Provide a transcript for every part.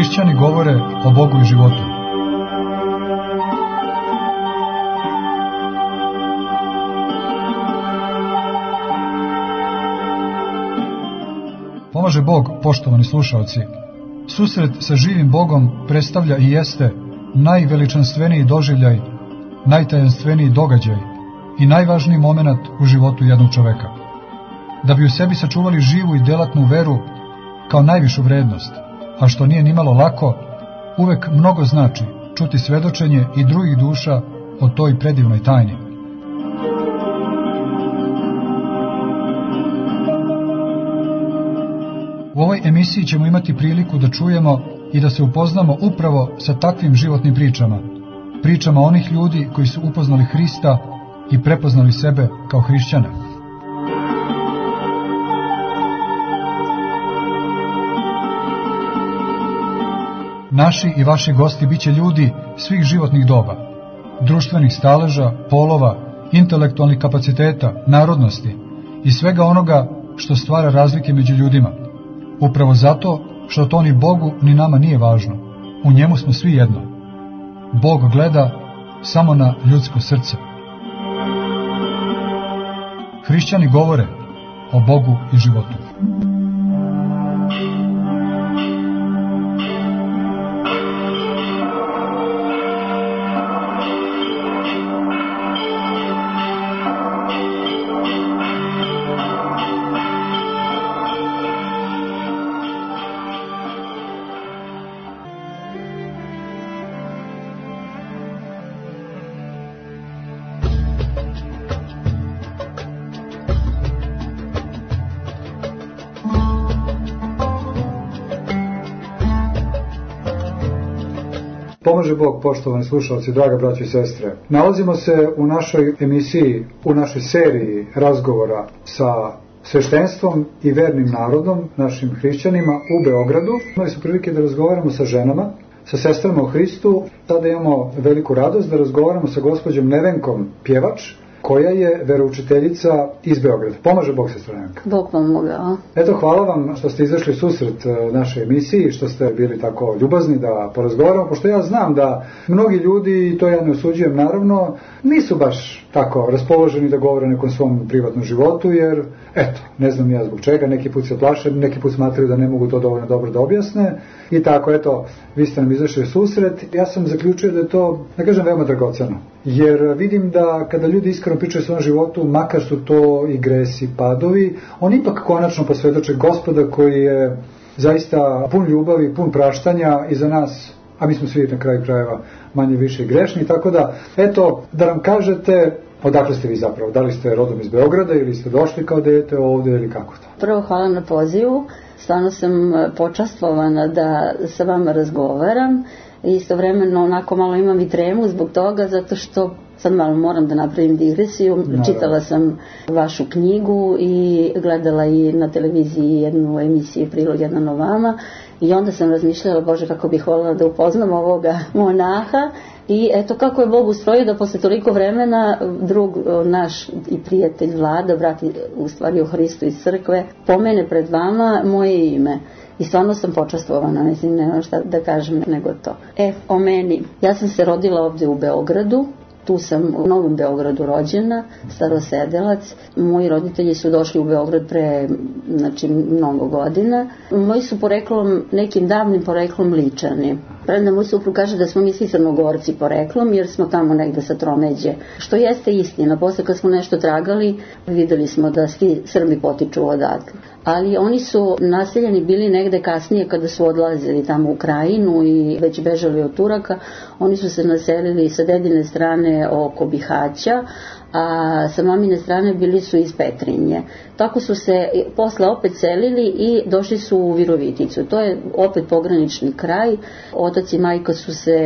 Hrišćani govore o Bogu i životu. Pomaže Bog, poštovani slušaoci. Susret sa živim Bogom predstavlja i jeste najveličanstveniji doživljaj, najtajanstveniji događaj i najvažniji moment u životu jednog čoveka. Da bi u sebi sačuvali živu i delatnu veru kao najvišu vrednost, a što nije nimalo lako, uvek mnogo znači čuti svedočenje i drugih duša o toj predivnoj tajni. U ovoj emisiji ćemo imati priliku da čujemo i da se upoznamo upravo sa takvim životnim pričama, pričama onih ljudi koji su upoznali Hrista i prepoznali sebe kao hrišćane. Naši i vaši gosti biće ljudi svih životnih doba, društvenih staleža, polova, intelektualnih kapaciteta, narodnosti i svega onoga što stvara razlike među ljudima. Upravo zato što to ni Bogu ni nama nije važno. U njemu smo svi jedno. Bog gleda samo na ljudsko srce. Hrišćani govore o Bogu i životu. Pomaže Bog, poštovani slušalci, draga braćo i sestre. Nalazimo se u našoj emisiji, u našoj seriji razgovora sa sveštenstvom i vernim narodom, našim hrišćanima u Beogradu. Imali smo prilike da razgovaramo sa ženama, sa sestrama u Hristu. Sada imamo veliku radost da razgovaramo sa gospođom Nevenkom Pjevač, koja je veroučiteljica iz Beograda. Pomaže Bog, sestra Nevenka. Bog vam mogao. Eto, hvala vam što ste izašli u susret naše emisiji, što ste bili tako ljubazni da porazgovaramo, pošto ja znam da mnogi ljudi, i to ja ne osuđujem naravno, nisu baš tako raspoloženi da govore o nekom svom privatnom životu, jer, eto, ne znam ja zbog čega, neki put se plaše, neki put smatraju da ne mogu to dovoljno dobro da objasne, i tako, eto, vi ste nam izašli u susret. Ja sam zaključio da je to, da kažem, veoma dragoceno, jer vidim da kada ljudi iskreno pričaju o svom životu, makar su to i gresi, padovi, oni ipak konačno posvjedoče Gospoda koji je zaista pun ljubavi, pun praštanja i za nas, a mi smo svi na kraju krajeva manje više grešni, tako da, eto, da nam kažete odakle ste vi zapravo, da li ste rodom iz Beograda ili ste došli kao dete ovdje ili kako to? Prvo, hvala na pozivu, stvarno sam počastvovana da sa vama razgovaram i istovremeno onako malo imam i tremu zbog toga, zato što sad malo moram da napravim digresiju. Čitala sam vašu knjigu i gledala i na televiziji jednu emisiju Prilog jedan o vama i onda sam razmišljala, Bože, kako bih voljela da upoznam ovoga monaha. I eto kako je Bog ustrojio da posle toliko vremena drug naš i prijatelj Vlada, brat u stvari u Hristu iz crkve, pomene pred vama moje ime. I stvarno sam počastvovana, mislim, nema šta da kažem nego to. O meni. Ja sam se rodila ovdje u Beogradu. Tu sam u Novom Beogradu rođena, Starosedelac. Moji roditelji su došli u Beograd pre, mnogo godina. Moji su poreklom, nekim davnim poreklom Ličani. Premda moj suprug kaže da smo mi svi Crnogorci poreklom, jer smo tamo negde sa tromeđe. Što jeste istina, posle kad smo nešto tragali, videli smo da svi Srbi potiču odatle. Ali oni su naseljeni bili negde kasnije kada su odlazili tamo u Krajinu i već bežali od Turaka. Oni su se naselili sa dedine strane oko Bihaća, a sa mamine strane bili su iz Petrinje. Tako su se posle opet selili i došli su u Viroviticu. To je opet pogranični kraj. Otac i majka su se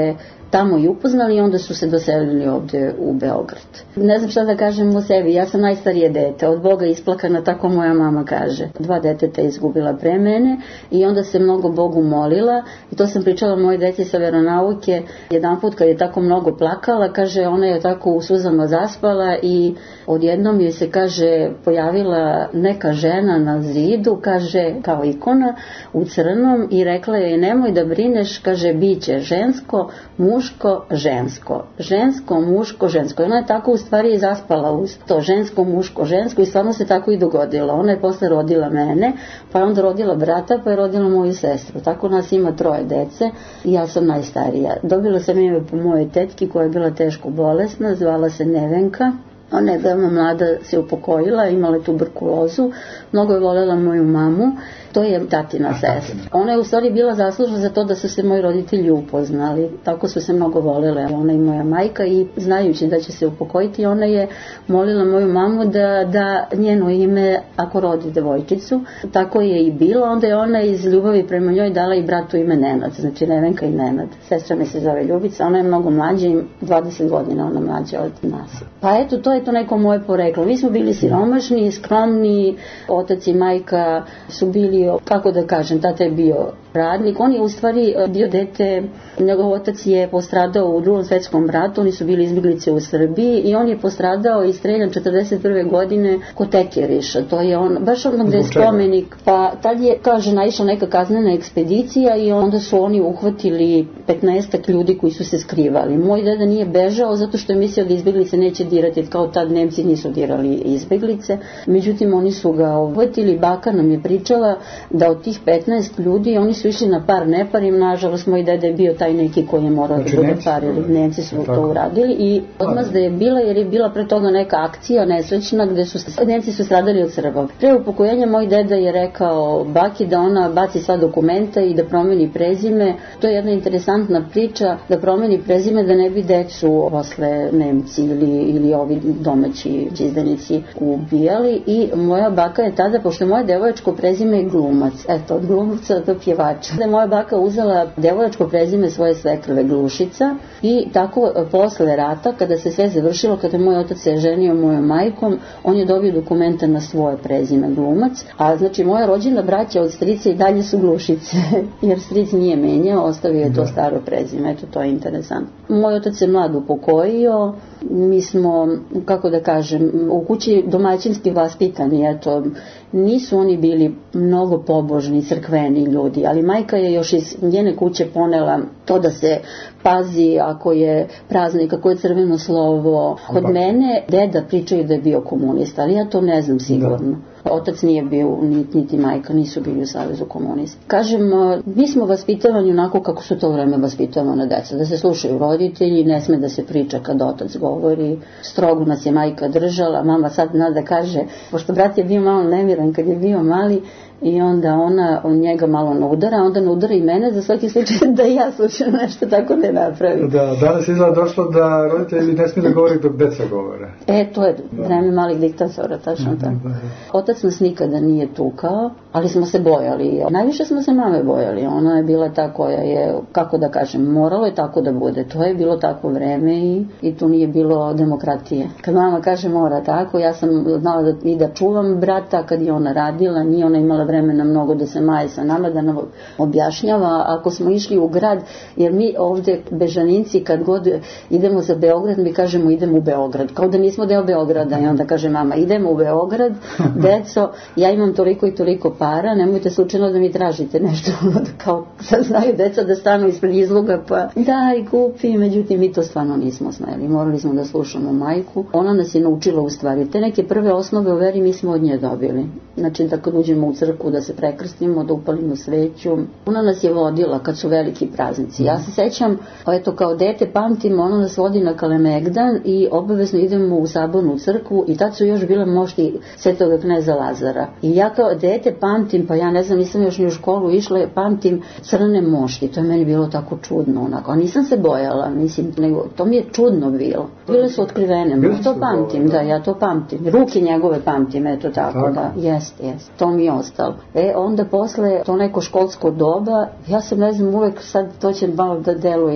tamo i upoznali i onda su se doselili ovde u Beograd. Ne znam šta da kažem o sebi, ja sam najstarije dete, od Boga isplakana, tako moja mama kaže. 2 deteta izgubila pre mene i onda se mnogo Bogu molila i to sam pričala mojoj deci sa veronauke. Jedanput kad je tako mnogo plakala, kaže, ona je tako u suzama zaspala i odjednom joj se, kaže, pojavila neka žena na zidu, kaže, kao ikona u crnom i rekla je, nemoj da brineš, kaže, biće žensko, muško, žensko. Žensko, muško, žensko. I ona je tako u stvari zaspala uz to žensko, muško, žensko i stvarno se tako i dogodilo. Ona je posle rodila mene, pa je onda rodila brata, pa je rodila moju sestru. Tako nas ima 3 dece i ja sam najstarija. Dobila sam ime po mojoj tetki koja je bila teško bolesna, zvala se Nevenka. Ona je veoma mlada, se upokojila, imala je tuberkulozu, mnogo je voljela moju mamu, to je tatina sestra. Ona je u stvari bila zaslužna za to da su se moji roditelji upoznali, tako su se mnogo voljele, ona i moja majka, i znajući da će se upokojiti, ona je molila moju mamu da njeno ime, ako rodi devojčicu, tako je i bilo, onda je ona iz ljubavi prema njoj dala i bratu ime Nenad, znači Nevenka i Nenad. Sestra mi se zove Ljubica, ona je mnogo mlađa, 20 godina ona mlađa od nas. Pa eto, to je to neko moje poreklo. Mi smo bili siromašni, skromni, otac i majka su bili, kako da kažem, tata je bio radnik. On je u stvari bio dete, njegov otac je postradao u Drugom svetskom ratu, oni su bili izbjeglice u Srbiji i on je postradao i streljan 41. godine kod Tekeriša. To je on, baš ono gde je spomenik. Pa tad je, kaže, naišla neka kaznena ekspedicija i onda su oni uhvatili 15 ljudi koji su se skrivali. Moj deda nije bežao zato što je mislio da izbjeglice neće dirati, kao tad Nemci nisu dirali izbjeglice. Međutim, oni su ga uhvatili. Baka nam je pričala da od tih 15 ljudi oni su išli na par neparim, nažalost moj deda je bio taj neki koji je morao da bude parili, Nemci su to uradili i odmah da je bila, jer je bila pre toga neka akcija nesrećna gde su Nemci su stradali od Srba. Pre upokojenja moj deda je rekao baki da ona baci sva dokumenta i da promeni prezime. To je jedna interesantna priča, da promeni prezime da ne bi decu posle Nemci ili ovi domaći izdanici ubijali i moja baka je tada, pošto moje devojačko prezime je Glumac, eto, od glumca do pjevača. Da je moja baka uzela devojačko prezime svoje svekrve Glušica i tako posle rata, kada se sve završilo, kada moj otac se ženio mojom majkom, on je dobio dokumenta na svoje prezime Glumac, a znači moja rođena braća od strica i dalje su Glušice, jer stric nije menjao, ostavio je to staro prezime, eto, to je interesantno. Moj otac se mlad upokojio, mi smo, kako da kažem, u kući domaćinski vaspitani, eto, nisu oni bili mnogo pobožni, crkveni ljudi, ali majka je još iz njene kuće ponela to da se pazi ako je praznik, ako je crveno slovo. Kod mene deda pričaju da je bio komunista, ali ja to ne znam sigurno. Otac nije bio, niti majka nisu bili u Savezu komunista. Kažem, mi smo vaspitavani onako kako su to vreme vaspitavana deca, da se slušaju roditelji, ne sme da se priča kad otac govori, strogo nas je majka držala, mama sad zna da kaže, pošto brat je bio malo nemiran kad je bio mali, i onda ona njega malo naudara, onda naudara i mene za svaki slučaj da ja slučajno nešto tako ne napravim. Da, danas je izgleda došlo da roditelji ne smiju da govori dok deca govore. To je vreme malih diktatora, tačno tako. Otac nas nikada nije tukao, ali smo se bojali. Najviše smo se mame bojali. Ona je bila ta koja je, kako da kažem, moralo je tako da bude. To je bilo takvo vreme i tu nije bilo demokratije. Kad mama kaže mora tako, ja sam znala da čuvam brata kad je ona radila, nije ona imala vremena mnogo da se maje sa nama, da nam objašnjava. Ako smo išli u grad, jer mi ovde Bežaninci kad god idemo za Beograd, mi kažemo idemo u Beograd, kao da nismo deo Beograda, i onda kaže mama idemo u Beograd, deco, ja imam toliko i toliko para, nemojte slučajno da mi tražite nešto, kao sad znaju deca da stanu ispred izloga pa daj kupi, međutim mi to stvarno nismo znali, morali smo da slušamo majku. Ona nas je naučila u stvari, te neke prve osnove u veri mi smo od nje dobili, znači da kad uđemo u crkvu da se prekrstimo, da upalimo sveću. Ona nas je vodila kad su veliki praznici. Ja se sećam, eto kao dete pamtim, ona nas vodi na Kalemegdan i obavezno idemo u sabornu crkvu i tad su još bile mošti Svetoga kneza Lazara. I ja kao dete pamtim, pa ja ne znam, nisam još ni u školu išla, pamtim crne mošti. To je meni bilo tako čudno, onako. A nisam se bojala, mislim, nego to mi je čudno bilo. Bile su otkrivene, ja to pamtim, da, ja to pamtim. Ruke njegove pamtim, eto tako, da, jest. To mi je ostalo. Onda posle to neko školsko doba, ja sam ne znam uvek sad to će malo da deluje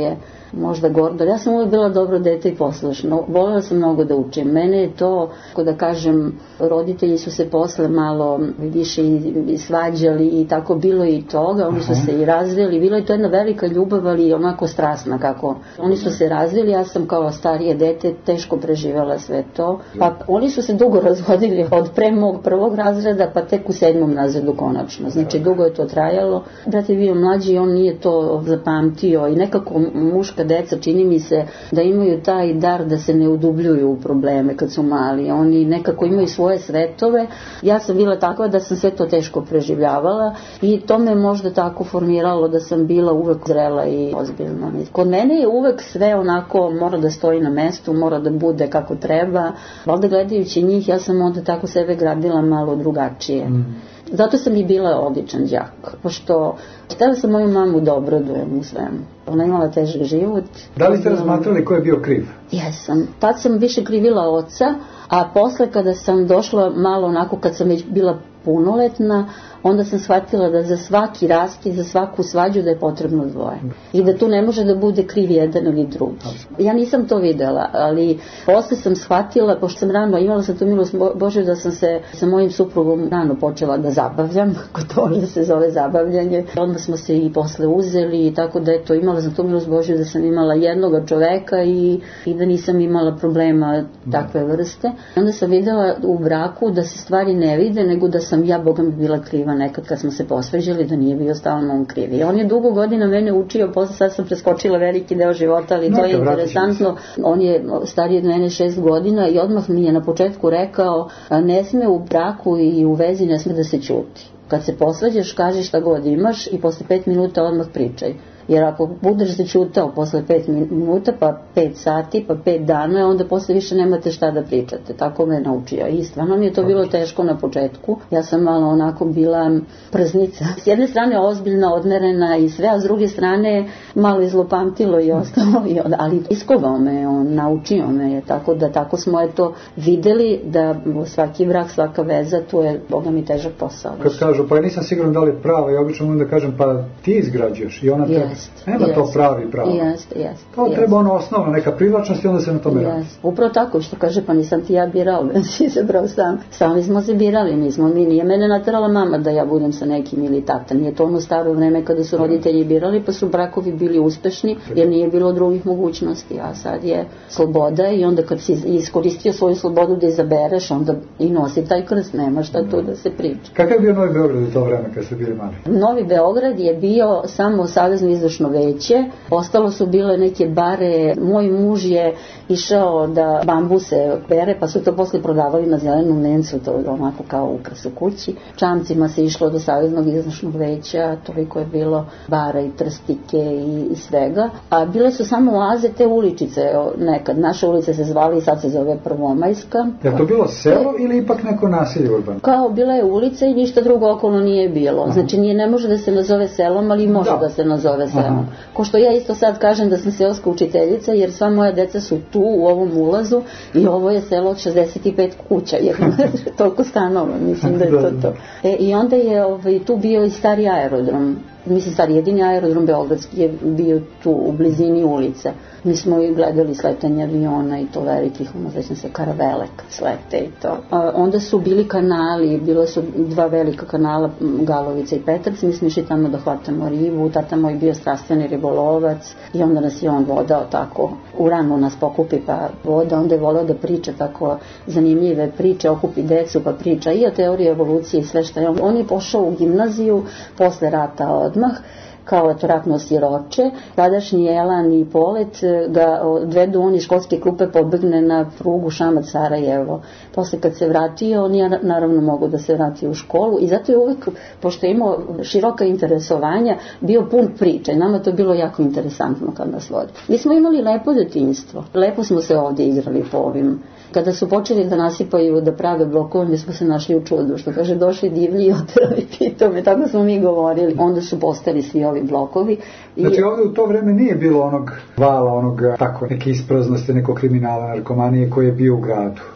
možda gordo. Ja sam uvijek bila dobro dete i poslušno. Voljela sam mnogo da učim. Mene je to, kako da kažem, roditelji su se posle malo više i svađali i tako bilo i toga. Oni su se i razvili. Bilo je to jedna velika ljubav, ali onako strasna kako. Oni su se razvili, ja sam kao starije dete teško preživjela sve to. Pa oni su se dugo razvodili od pre mog prvog razreda pa tek u 7. razredu konačno. Znači dugo je to trajalo. Brat je bio mlađi i on nije to zapamtio i nekako muška deca čini mi se da imaju taj dar da se ne udubljuju u probleme kad su mali. Oni nekako imaju svoje svetove. Ja sam bila takva da sam sve to teško preživljavala i to me možda tako formiralo da sam bila uvek zrela i ozbiljna. Kod mene je uvek sve onako mora da stoji na mestu, mora da bude kako treba. Valjda gledajući njih ja sam onda tako sebe gradila malo drugačije. Zato sam i bila odličan đak, pošto htjela sam moju mamu da obradujem u svemu. Ona imala težak život. Da li ste razmatrali ko je bio kriv? Jesam. Tad sam više krivila oca, a posle kada sam došla malo onako kad sam već bila punoletna, onda sam shvatila da za svaki rast i za svaku svađu da je potrebno dvoje. I da tu ne može da bude kriv jedan ili drugi. Ja nisam to videla, ali posle sam shvatila, pošto sam rano imala sam tu milost Božju da sam se sa mojim suprugom rano počela da zabavljam, ako to da se zove zabavljanje. Odmah smo se i posle uzeli i tako da eto imala sam tu milost Božju da sam imala jednoga čoveka i da nisam imala problema takve vrste. Onda sam videla u braku da se stvari ne vide, nego da sam ja Boga mi bila kriva nekad kad smo se posveđali, da nije bio stalno on kriv. I on je dugo godina mene učio, posle sad sam preskočila veliki deo života, ali to je interesantno. On je stariji od mene 6 godina i odmah mi je na početku rekao ne sme u braku i u vezi ne sme da se ćuti. Kad se posvađaš, kaži šta god imaš i posle 5 minuta odmah pričaj. Jer ako budeš zaćutao posle 5 minuta, pa 5 sati, pa 5 dana, onda posle više nemate šta da pričate. Tako me naučio. I stvarno mi je to bilo teško na početku. Ja sam malo onako bila prznica. S jedne strane ozbiljna, odmerena i sve, a s druge strane malo izlopamtilo i ostalo. Ali iskovao me, on naučio me. Tako da tako smo to videli da svaki brak, svaka veza, to je, Boga mi, težak posao. Kad kažu, pa nisam siguran da li je prava, ja obično onda kažem, pa ti izgrađuješ i ona te... Nema to pravi pravo. To treba ono osnovno, neka privlačnost i onda se na tome radi. Upravo tako što kaže, pa nisam ti ja birao, ben si izabrao sam. Sami smo se birali, nije mene naterala mama da ja budem sa nekim ili tata. Nije to ono staro vreme kada su roditelji birali, pa su brakovi bili uspešni, jer nije bilo drugih mogućnosti. A sad je sloboda i onda kad si iskoristio svoju slobodu da izabereš, onda i nosi taj krst, nema šta tu da se priča. Kakav je bio Novi Beograd u to vreme kad ste bili mali? Novi Beograd je bio samo savezno izvršno veće, ostalo su bile neke bare, moj muž je išao da bambuse bere, pa su to posle prodavali na zelenom vencu, to je onako kao ukras u kući. Čamcima se išlo do saveznog izvršnog veća, toliko je bilo bara i trstike i svega, a bile su samo oaze te uličice, nekad naše ulice se zvali i sad se zove Prvomajska. Je to bilo selo ili ipak neko naselje urbano? Kao bila je ulica i ništa drugo okolo nije bilo, znači ne može da se nazove selom, ali može da se nazove selom. Ko što ja isto sad kažem da sam seoska učiteljica, jer sva moja deca su tu u ovom ulazu i ovo je selo od 65 kuća, jer toliko stanova, mislim da je to. I onda je tu bio i stari aerodrom, stari jedini aerodrom beogradski je bio tu u blizini ulice. Mi smo i gledali sletanje aviona i to velikih, sećam se, Karavelek slete i to. Onda su bili kanali, bila su 2 velika kanala, Galovica i Petrac, mi smo išli tamo da hvatamo ribu, tata moj bio strastveni ribolovac i onda nas je on vodao tako, u ranu nas pokupi pa voda, onda je voleo da priča tako zanimljive priče, okupi decu pa priča i o teoriji evolucije i sve što je. On je pošao u gimnaziju posle rata odmah, kao ratno siroče, tadašnji Elan i Polet ga odvedu, on iz školske klupe pobegne na prugu Šamac-Sarajevo. Posle kad se vratio, on je naravno mogao da se vrati u školu i zato je uvek, pošto je imao široka interesovanja, bio pun priče. Nama to bilo jako interesantno kad nas vodi. Mi smo imali lepo detinjstvo. Lepo smo se ovdje igrali po ovim. Kada su počeli da nasipaju, da prave blokove, mi smo se našli u čudu, što kaže, došli divlji i oterali pitome, tako smo mi govorili. Onda su postali svi ovi blokovi. Znači ovdje u to vreme nije bilo onog vala, onog tako neke ispraznosti, nekog kriminala, narkomanije koji je bio u gradu.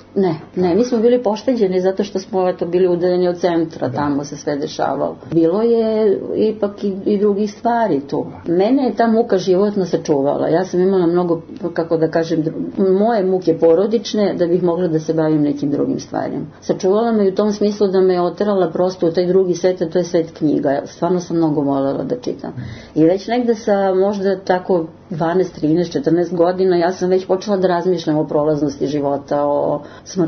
Ne, mi smo bili pošteđeni zato što smo bili udaljeni od centra, tamo se sve dešavalo. Bilo je ipak i drugih stvari tu. Mene je ta muka životno sačuvala. Ja sam imala mnogo, kako da kažem, moje muke porodične da bih mogla da se bavim nekim drugim stvarima. Sačuvala me u tom smislu da me oterala prosto u taj drugi svet, a to je svet knjiga. Stvarno sam mnogo voljela da čitam. I već negde sa možda tako 12, 13, 14 godina ja sam već počela da razmišljam o prolaznosti života, o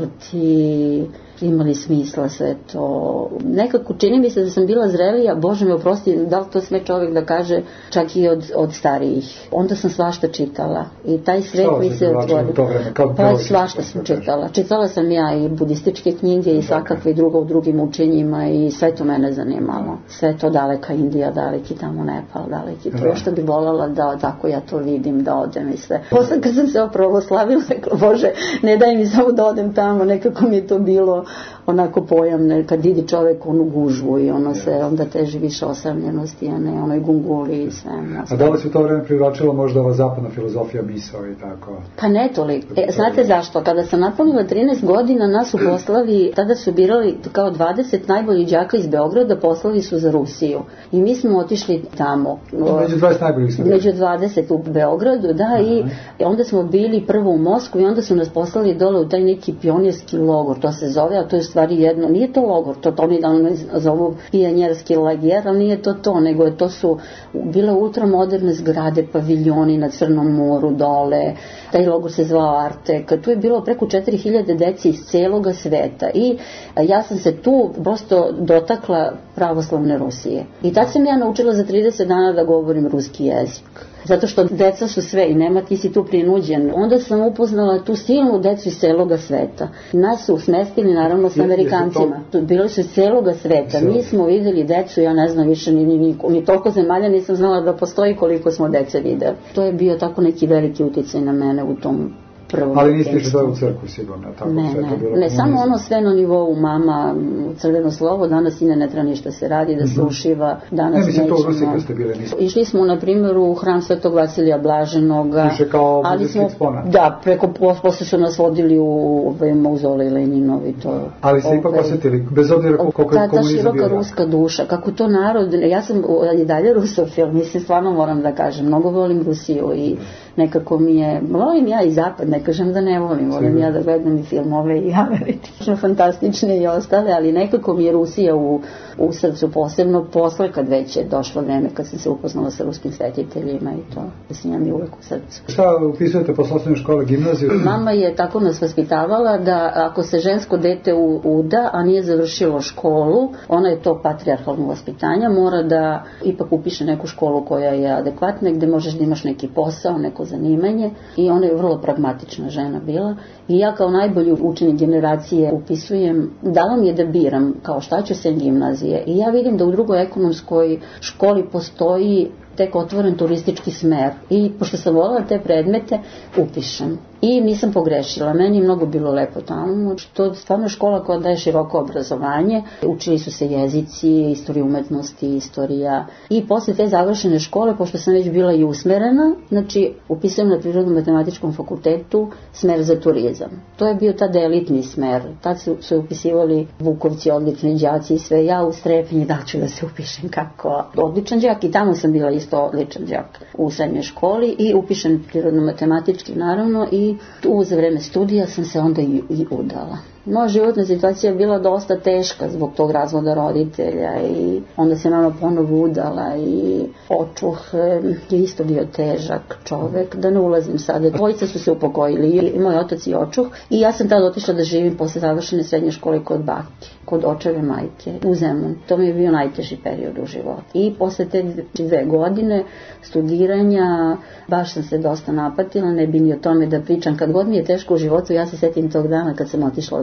smrti, imali smisla sve to. Nekako čini mi se da sam bila zrelija, Bože me oprosti, da li to sme čovjek da kaže, čak i od starijih. Onda sam svašta čitala i taj svet mi se otvorio. Pa svašta sam čitala. Čitala sam ja i budističke knjige i svakakve drugo u drugim učenjima i sve to mene zanimalo. Sve to daleka Indija, daleki tamo Nepal, daleki to. Što bi voljela da tako ja to vidim, da odem i sve. Posle kad sam se opravoslavila, rekla, Bože, ne daj mi samo da odem tamo, nekako mi je to bilo onako pojam, kad vidi čovek onu gužvu i ono se onda teži više osamljenosti, a ne onoj gunguli i sve. A da li se u to vreme privlačila možda ova zapadna filozofija misao i tako? Pa ne toliko. Znate zašto? Kada sam napunila 13 godina, nas su poslali, tada su birali kao 20 najboljih đaka iz Beograda, poslali su za Rusiju. I mi smo otišli tamo. Među 20 najboljih su. Među 20 u Beogradu, da, i onda smo bili prvo u Moskvu i onda su nas poslali dole u taj neki pionirski logor, to se zove, a to je stvari jedno, nije to logor, to oni da zovu pijanjerski lager, ali nije to, nego to su bile ultramoderne zgrade, paviljoni na Crnom moru dole, taj logor se zvao Artek, tu je bilo preko 4000 deci iz celoga sveta i ja sam se tu prosto dotakla pravoslavne Rusije. I tad sam ja naučila za 30 dana da govorim ruski jezik. Zato što deca su sve i nema, ti si tu prinuđen. Onda sam upoznala tu silnu decu iz celoga sveta. Nas su smestili naravno sa Amerikancima. Bili su iz celoga sveta. Mi smo videli decu, ja ne znam više ni toliko zemalja nisam znala da postoji koliko smo dece videli. To je bio tako neki veliki uticaj na mene u tom prvom. Ali niste išli u crkvu sigurno? Tako Ne, samo ono sve na nivou mama, crveno slovo, danas i ne treba ništa se radi, da se ušiva, danas nećemo. To u Rusiji kad ste bile nisu. Išli smo, na primjer, u hram Svetog Vasilija Blaženoga. Više kao budistički eksponat. Da, posle su nas vodili u mauzolej Leninovi. Ali se ipak osjetili, bez obzira koliko je komunizam bio. Ta široka ruska duša, kako to narod, ja sam i dalje rusofil, mislim, stvarno moram da kažem, mnogo volim Rusiju i nekako mi je, volim ja i zapad, ne kažem da ne volim ja da gledam i filmove i američne, fantastične i ostale, ali nekako mi je Rusija u srcu, posebno posle kad već je došlo vreme kad sam se upoznala sa ruskim svetiteljima i to, Rusija mi je uvek u srcu. Šta upisujete posle osnovne škole, gimnaziju? Mama je tako nas vaspitavala da ako se žensko dete uda, a nije završilo školu, ona je to patrijarhalno vaspitanja, mora da ipak upiše neku školu koja je adekvatna, gde možeš da imaš neki posao, neko zanimanje, i ona je vrlo pragmatična žena bila i ja kao najbolji učenik generacije upisujem, dala mi je da biram kao šta ću sem gimnazije i ja vidim da u drugoj ekonomskoj školi postoji tek otvoren turistički smer i pošto sam voljela te predmete upišem. I nisam pogrešila, meni je mnogo bilo lepo tamo, što je stvarno škola koja daje široko obrazovanje, učili su se jezici, istorija umetnosti, istorija i posle te završene škole, pošto sam već bila i usmerena, znači upisujem na Prirodno-matematičkom fakultetu smer za turizam. To je bio tada elitni smer, tad su upisivali Vukovci, odlični đaci i sve, ja u strepnji da ću da se upišem kako odličan đak i tamo sam bila isto odličan đak u srednjoj školi i upišem Prirodno-matematički naravno i tu za vreme studija sam se onda i udala. Moja životna situacija je bila dosta teška zbog tog razvoda roditelja i onda se mama ponovo udala i očuh je isto bio težak čovek, da ne ulazim sada. Dvojica su se upokojili, i moj otac i očuh, i ja sam tada otišla da živim posle završene srednje škole kod bake, kod očeve majke u Zemun. To mi je bio najteži period u životu. I posle te 2 godine studiranja baš sam se dosta napatila, ne bi ni o tome da pričam. Kad god mi je teško u životu, ja se setim tog dana kad sam otišla od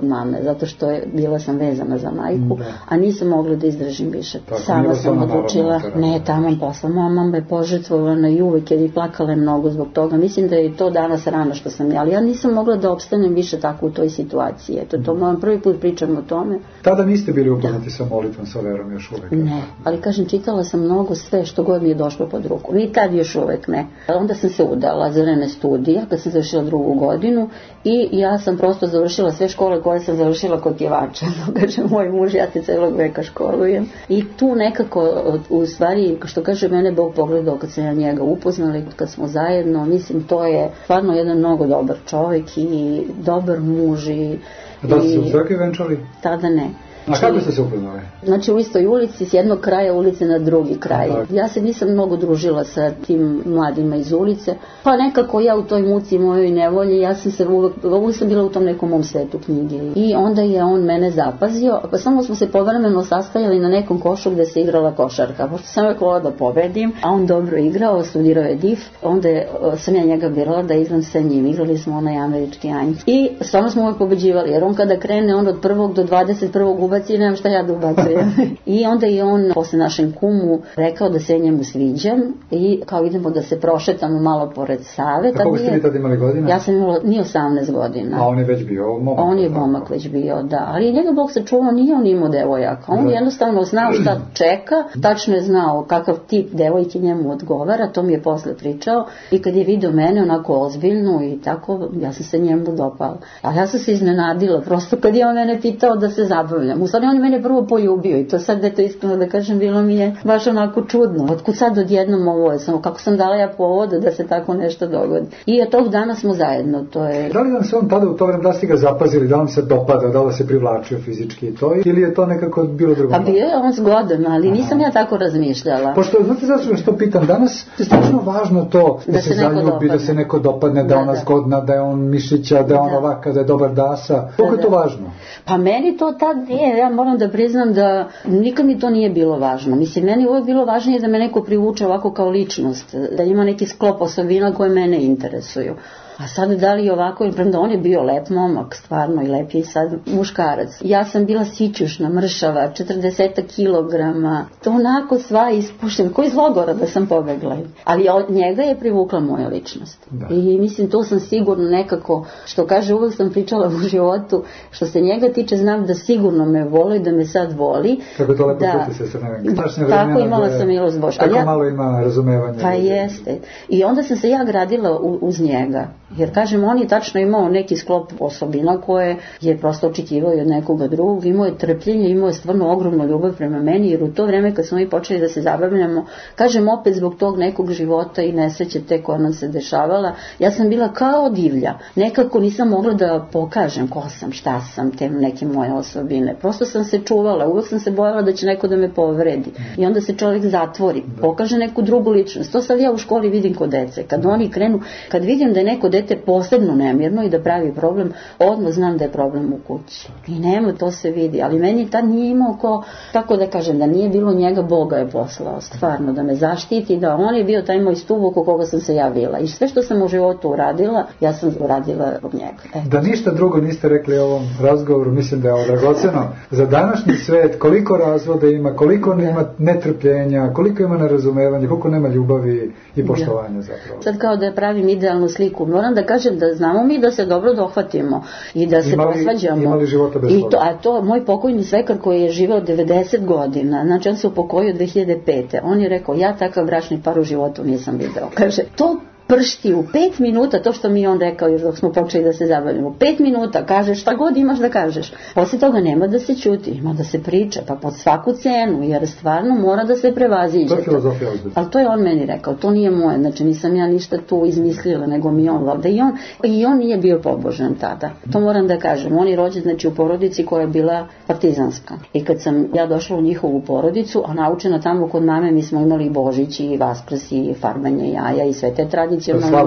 mame, zato što bila sam vezana za majku, a nisam mogla da izdržim više. Tako, sama sam odlučila, ne, taman posla. Moja mama je požrtvovana i uvek je i plakala mnogo zbog toga. Mislim da je to danas rano što sam ali ja nisam mogla da opstanem više tako u toj situaciji. Eto, to moj prvi put pričam o tome. Tada niste bili upoznati sa molitvom, sa verom još uvek? Ne, ali kažem, čitala sam mnogo sve što god mi je došlo pod ruku. Ni tad još uvek ne. Onda sam se udala za vreme studija, kad sam završila 2. godinu i ja sam prosto završila sve škole koje sam završila kod pjevača. Kaže, moj muž, ja se celog veka školujem. I tu nekako, u stvari, što kaže, mene Bog pogledao kad sam ja njega upoznala i kad smo zajedno, mislim, to je stvarno jedan mnogo dobar čovjek i dobar muž. Da ste se u crkvi venčali? Tada ne. A kako ste se upoznali? Znači u istoj ulici, s jednog kraja ulice na drugi kraj. Ja se nisam mnogo družila sa tim mladima iz ulice, pa nekako ja u toj muci mojoj nevolji, ja sam se uvijek sam bila u tom nekom mom svetu knjige. I onda je on mene zapazio, pa samo smo se povremeno sastajali na nekom košu gde se igrala košarka, pošto sam uvijek volila da pobedim, a on dobro igrao, studirao je DIF, onda sam ja njega birala da igram sa njim, igrali smo onaj američki anj. I stvarno smo uvijek pobeđivali, jer on kada krene, on od 1. do 21. ubaci, nemam šta ja da ubacujem. I onda je on posle našem kumu rekao da se njemu sviđam i kao idemo da se prošetamo malo pored Save. Kako ste vi tad imali godina? Ja sam imala nije 18 godina. A on je već bio momak? On je momak već bio, da. Ali njega Bog se čuvao, nije on imao devojaka. On jednostavno znao šta čeka, tačno je znao kakav tip devojke njemu odgovara, to mi je posle pričao. I kad je vidio mene onako ozbiljnu i tako, ja sam se njemu dopala. A ja sam se iznenadila, prosto kad je on mene pitao da se zabavljam. U stvari on je mene prvo poljubio i to sad, eto iskreno da kažem, bilo mi je baš onako čudno. Otkud sad odjednom ovo je, samo kako sam dala ja povoda da se tako nešto dogodi. I od tog dana smo zajedno, to je... Da li vam se on tada u to vreme, da ste ga zapazili, da vam se dopada, da li se privlačio fizički to, ili je to nekako bilo drugo? Pa bio je on zgodan, ali nisam ja tako razmišljala. Pošto, znate zašto što pitam, danas je strašno važno to da se zaljubi, da se neko dopadne, da je ona zgodna, da je on mišića, da je on ovaka, da je dobar dasa. Koliko je to važno? Pa meni to tad nije, ja moram da priznam da nikad mi to nije bilo važno. Mislim, meni uvijek bilo važnije da me neko privuče ovako kao ličnost, da ima neki sklop osobina koje mene interesuju. A sad da li ovako, premda on je bio lep momak, stvarno, i lep je i sad muškarac. Ja sam bila sićušna, mršava, 40 kilograma, to onako sva ispuštena, ko iz logora da sam pobegla. Ali od njega je privukla moja ličnost. Da. I mislim, to sam sigurno nekako, što kaže, uvek sam pričala u životu, što se njega tiče, znam da sigurno me voli, da me sad voli. Kako to lepo čuti se sa nevim. Tako imala sam milost Božja. Tako malo ima razumevanja. Pa jeste. I onda sam se ja gradila uz njega. Jer kažem, on je tačno imao neki sklop osobina koje je prosto očekivao i od nekoga drugog, imao je trpljenje, imao je stvarno ogromnu ljubav prema meni, jer u to vreme kad smo mi počeli da se zabavljamo, kažem opet zbog tog nekog života i nesreće te koja nam se dešavala, ja sam bila kao divlja. Nekako nisam mogla da pokažem ko sam, šta sam, te neke moje osobine. Prosto sam se čuvala, uvek sam se bojala da će neko da me povredi. I onda se čovjek zatvori, pokaže neku drugu ličnost. To sad ja u školi vidim kod dece. Kad oni krenu, kad vidim da je neko dete posebno nemirno i da pravi problem, odmah znam da je problem u kući. I nema, to se vidi. Ali meni tad nije imao ko, tako da kažem, da nije bilo njega, Boga je poslao, stvarno, da me zaštiti, da on je bio taj moj stup oko koga sam se ja bila. I sve što sam u životu uradila, ja sam uradila od njega. Da ništa drugo niste rekli o ovom razgovoru, mislim da je ovo dragoceno. Za današnji svet, koliko razvoda ima, koliko nema netrpljenja, koliko ima nerazumevanja, koliko nema ljubavi i poštovanja zapravo. Sad kao da pravim idealnu sliku, moram da kažem da znamo mi da se dobro dohvatimo i da se posvađamo. Imali života bez sloga. A to, moj pokojni svekar koji je živeo 90 godina, znači on se upokojio 2005. On je rekao, ja takav bračni par u životu nisam video. Kaže, to pršti u 5 minuta, to što mi on rekao još dok smo počeli da se zabavljamo. 5 minuta, kažeš šta god imaš da kažeš. Poslije toga nema da se ćuti, ima da se priča, pa pod svaku cenu, jer stvarno mora da se prevaziđe. To je filozofija uzbog. Ali to je on meni rekao, to nije moje, znači nisam ja ništa tu izmislila, nego mi on valda. I on nije bio pobožan tada. To moram da kažem. On je rođen, znači, u porodici koja je bila partizanska. I kad sam ja došla u njihovu porodicu, a naučena tamo kod mame, mi smo imali Božić i Vaskrs i farbanje jaja i sve te tradicije.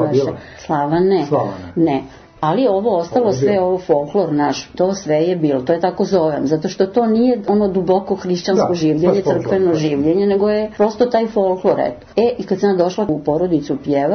Slava ne. Ali ovo ostalo sve, ovo folklor naš, to sve je bilo, to je tako zovem, zato što to nije ono duboko hrišćansko življenje, crkveno življenje, nego je prosto taj folklor. I kad sam došla u porodicu pjevač,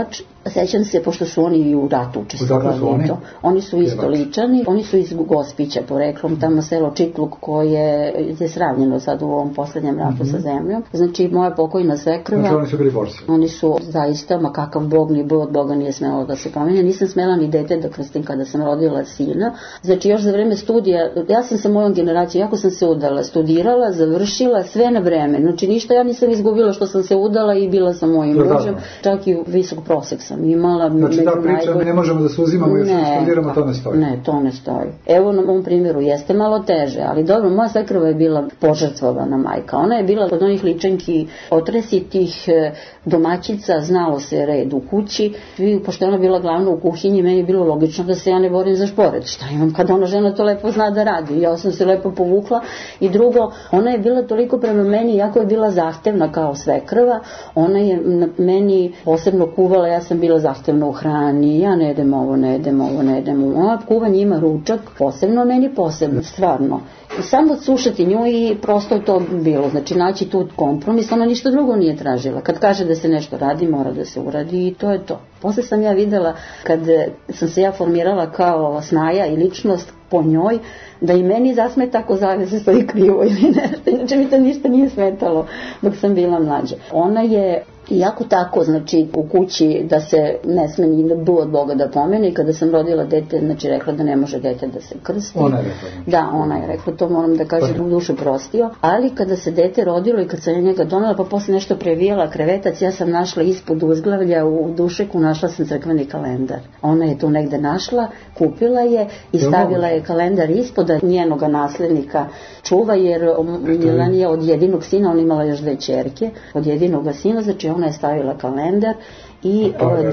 sećam se, pošto su oni i u ratu učestvovali. Oni su isto Ličani, oni su iz Gospića poreklom, tamo selo Čitluk koje je sravnjeno sad u ovom poslednjem ratu sa zemljom. Znači moja pokojna svekrva. Znači oni su bili borci. Oni su zaista, ma kakav Bog ni Bog od Boga nije smelo da se pomene. Nisam smela ni dete da krstim kada sam rodila sina. Znači još za vreme studija, ja sam sa mojom generacijom, jako sam se udala, studirala, završila, sve na vreme. Znači ništa ja nisam izgubila što sam se udala i bila sa mojim mužem. Čak i visok prosek sam imala. Znači ta priča, mi ne možemo da se uzimamo još da studiramo, to ne stoji. Ne, to ne stoji. Evo na mom primjeru jeste malo teže, ali dobro, moja svekrva je bila požrtvovana majka. Ona je bila od onih Ličanki otresitih domaćica, znalo se red u kući. Pošto je ona bila glavna u kuhinji, meni je bilo logično da se ja ne borim za šporet. Šta imam kada ona žena to lepo zna da radi? Ja sam se lepo povukla. I drugo, ona je bila toliko prema meni, jako je bila zahtevna kao svekrva. Ona je meni posebno kuvala, ja sam bila zahtevna u hrani, ja ne jedem ovo, ne jedem ovo, ne jedem ovo. Ona kuva njima ručak, posebno meni posebno, stvarno. Samo slušati nju i prosto je to bilo, znači naći tu kompromis, ona ništa drugo nije tražila. Kad kaže da se nešto radi, mora da se uradi i to je to. Posle sam ja videla, kad sam se ja formirala kao snaja i ličnost po njoj, da i meni zasmeta ako zavese stoji krivo ili nešto, znači mi to ništa nije smetalo dok sam bila mlađa. Ona je jako tako, znači u kući da se ne sme ni od Boga da pomene i kada sam rodila dete, znači rekla da ne može dete da se krsti. Ona je rekla. Da, ona je rekla, to moram da kažem, u dušu prostio, ali kada se dete rodilo i kad sam njega donela, pa posle nešto previjala krevetac, ja sam našla ispod uzglavlja u dušeku, našla sam crkveni kalendar. Ona je tu negde našla, kupila je i stavila je kalendar ispod, da njenoga naslednika čuva, jer Milanija od jedinog sina, ona imala još 2 ćerke, od jedinog sina, znači ona je stavila kalendar i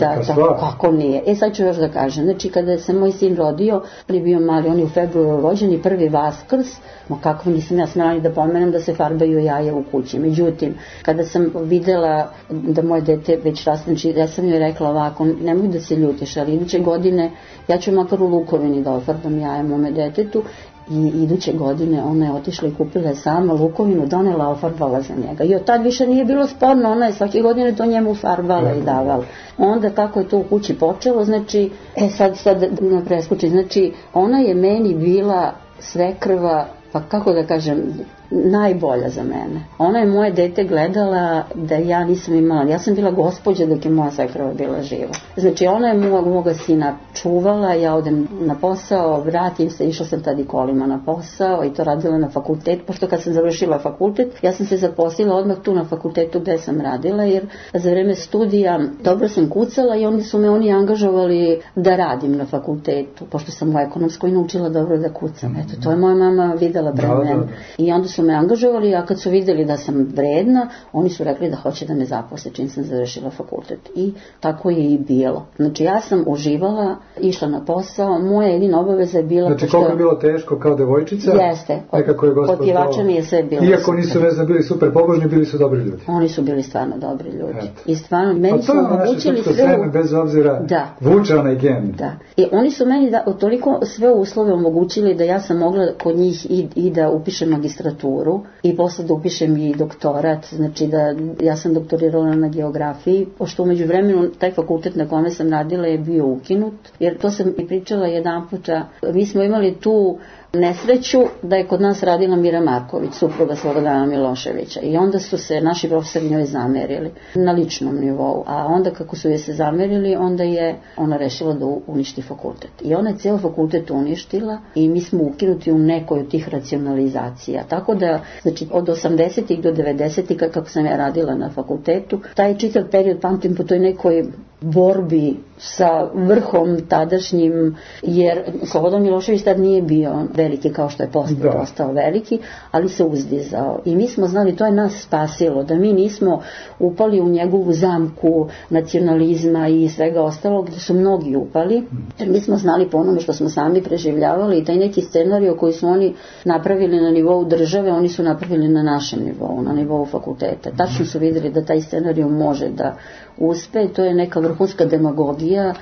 kako nije. Sad ću još da kažem, znači kada se moj sin rodio, on je bio mali, on je u februaru rođen i prvi Vaskrs, kako nisam ja smela ni da pomenem da se farbaju jaja u kući. Međutim, kada sam videla da moje dete već raste, znači ja sam joj rekla ovako, nemoj da se ljutiš, ali iduće godine ja ću makar u Lukovini da ofarbam jaja mome detetu. I iduće godine ona je otišla i kupila je sama lukovinu, donela, ofarbala za njega. I od tad više nije bilo sporno, ona je svake godine to njemu farbala i davala. Onda kako je to u kući počelo, znači, sad na preskoči, znači, ona je meni bila svekrva, pa kako da kažem, najbolja za mene. Ona je moje dete gledala da ja nisam imala, ja sam bila gospođa dok je moja svekrva bila živa. Znači ona je moga sina čuvala, ja odem na posao, vratim se, išla sam tada i kolima na posao i to radila na fakultet, pošto kad sam završila fakultet, ja sam se zaposlila odmah tu na fakultetu gde sam radila, jer za vreme studija dobro sam kucala i onda su me oni angažovali da radim na fakultetu, pošto sam u ekonomskoj naučila dobro da kucam. Eto, to je moja mama videla pre mene. I onda su me angažovali, a kad su videli da sam vredna, oni su rekli da hoće da me zaposle čim sam završila fakultet. I tako je i bilo. Znači ja sam uživala, išla na posao, moja jedina obaveza je bila... Znači koliko je bilo teško kao devojčica? Jeste. Kod pjevača mi je sve bilo. Iako nisu bili super pobožni, bili su dobri ljudi. Oni su bili stvarno dobri ljudi. I stvarno, meni su omogućili sve... Seme, bez obzira, vuče onaj gen. Da. I oni su meni toliko sve uslove omogućili da ja sam mogla kod njih i da upišem magistraturu i posle da upišem i doktorat, znači da ja sam doktorirala na geografiji, pošto umeđu vremenu taj fakultet na kome sam radila je bio ukinut, jer to sam i pričala jedan puta, mi smo imali tu nesreću da je kod nas radila Mira Marković, supruga Slobodana Miloševića, i onda su se naši profesori njoj zamerili na ličnom nivou, a onda kako su je se zamerili, onda je ona rešila da uništi fakultet. I ona je cijel fakultet uništila i mi smo ukinuti u nekoj od tih racionalizacija. Tako da, znači od 80-ih do 90-ih, kako sam ja radila na fakultetu, taj čitav period pamtim po toj nekoj borbi sa vrhom tadašnjim, jer Slobodan Milošević tad nije bio veliki kao što je posle postao veliki, ali se uzdizao. I mi smo znali, to je nas spasilo, da mi nismo upali u njegovu zamku nacionalizma i svega ostalog, gde su mnogi upali, jer mi smo znali po onome što smo sami preživljavali i taj neki scenario koji su oni napravili na nivou države, oni su napravili na našem nivou, na nivou fakulteta. Tačno su videli da taj scenario može da uspe, to je neka vrhunska demagogija,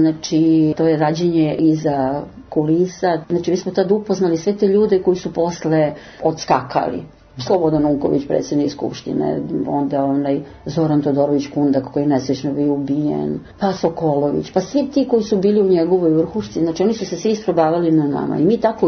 znači to je rađenje iza kulisa, znači mi smo tad upoznali sve te ljude koji su posle odskakali. Slobodan Unković, predsjednik Skupštine, onda Zoran Todorović Kundak koji je nesrećno bio ubijen, pa Sokolović, pa svi ti koji su bili u njegovoj vrhušci, znači oni su se svi isprobavali na nama i mi tako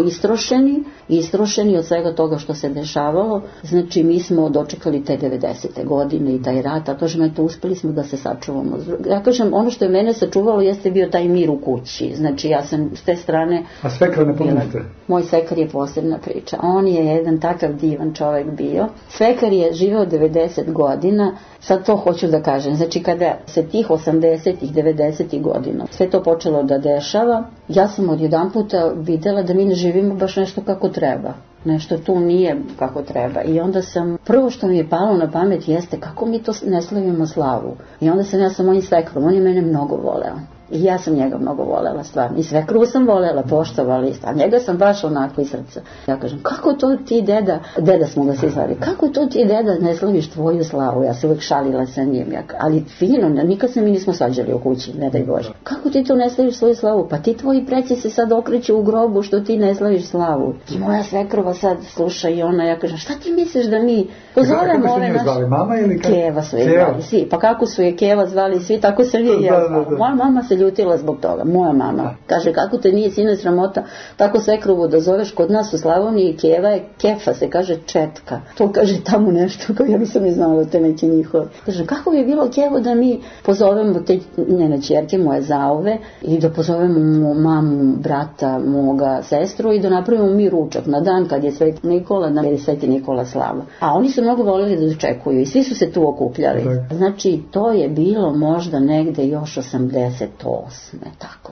istrošeni od svega toga što se dešavalo, znači mi smo dočekali te 90. godine i taj rat, a kažem, eto, uspeli smo da se sačuvamo. Ja kažem, ono što je mene sačuvalo jeste bio taj mir u kući, znači ja sam s te strane... A svekar ne pomenete? Moj svekar je posebna priča, on je jedan takav divan čovjek bio. Svekar je živeo 90 godina, sad to hoću da kažem, znači kada se tih 80-ih, 90-ih godina sve to počelo da dešava, ja sam odjedan puta videla da mi ne živimo baš nešto kako treba. Nešto tu nije kako treba. I onda sam, prvo što mi je palo na pamet jeste kako mi to ne slavimo slavu. I onda sam ja sa mojim svekrom, on je mene mnogo voleo. I ja sam njega mnogo volela, stvarno. I svekru sam volela, poštovala isto. A njega sam baš onako iz srca. Ja kažem, kako to ti deda smo ga se zvali, kako to ti deda ne slaviš tvoju slavu? Ja se uvijek šalila sa njim. Ali fino, nikad se mi nismo svađali u kući, ne daj Bože. Kako ti to ne slaviš svoju slavu? Pa ti tvoji preci se sad okreću u grobu što ti ne slaviš slavu. I moja svekrova sad sluša i ona, ja kažem, šta ti misliš da mi pozovemo ove naše... Zvali, mama ili Keva su je zvali, svi. Pa kako su je Keva zvali svi, tako se vi ja zvali. Moja mama se ljutila zbog toga, moja mama. Kaže, kako te nije sine sramota tako svekrovu da zoveš, kod nas u Slavoniji Keva je Kefa, se kaže četka. To kaže tamo nešto, kao ja nisam ni znala te neke njihove. Kaže, kako bi bilo Kevo da mi pozovemo te njene ćerke, moje zaove, i da pozovemo mamu, brata, moga, sestru i da napravimo mi ručak na dan kad je Sveti Nikola, da je Sveti Nikola slava. A oni su mnogo voljeli da dočekuju i svi su se tu okupljali. Znači, to je bilo možda negde još 88. tako,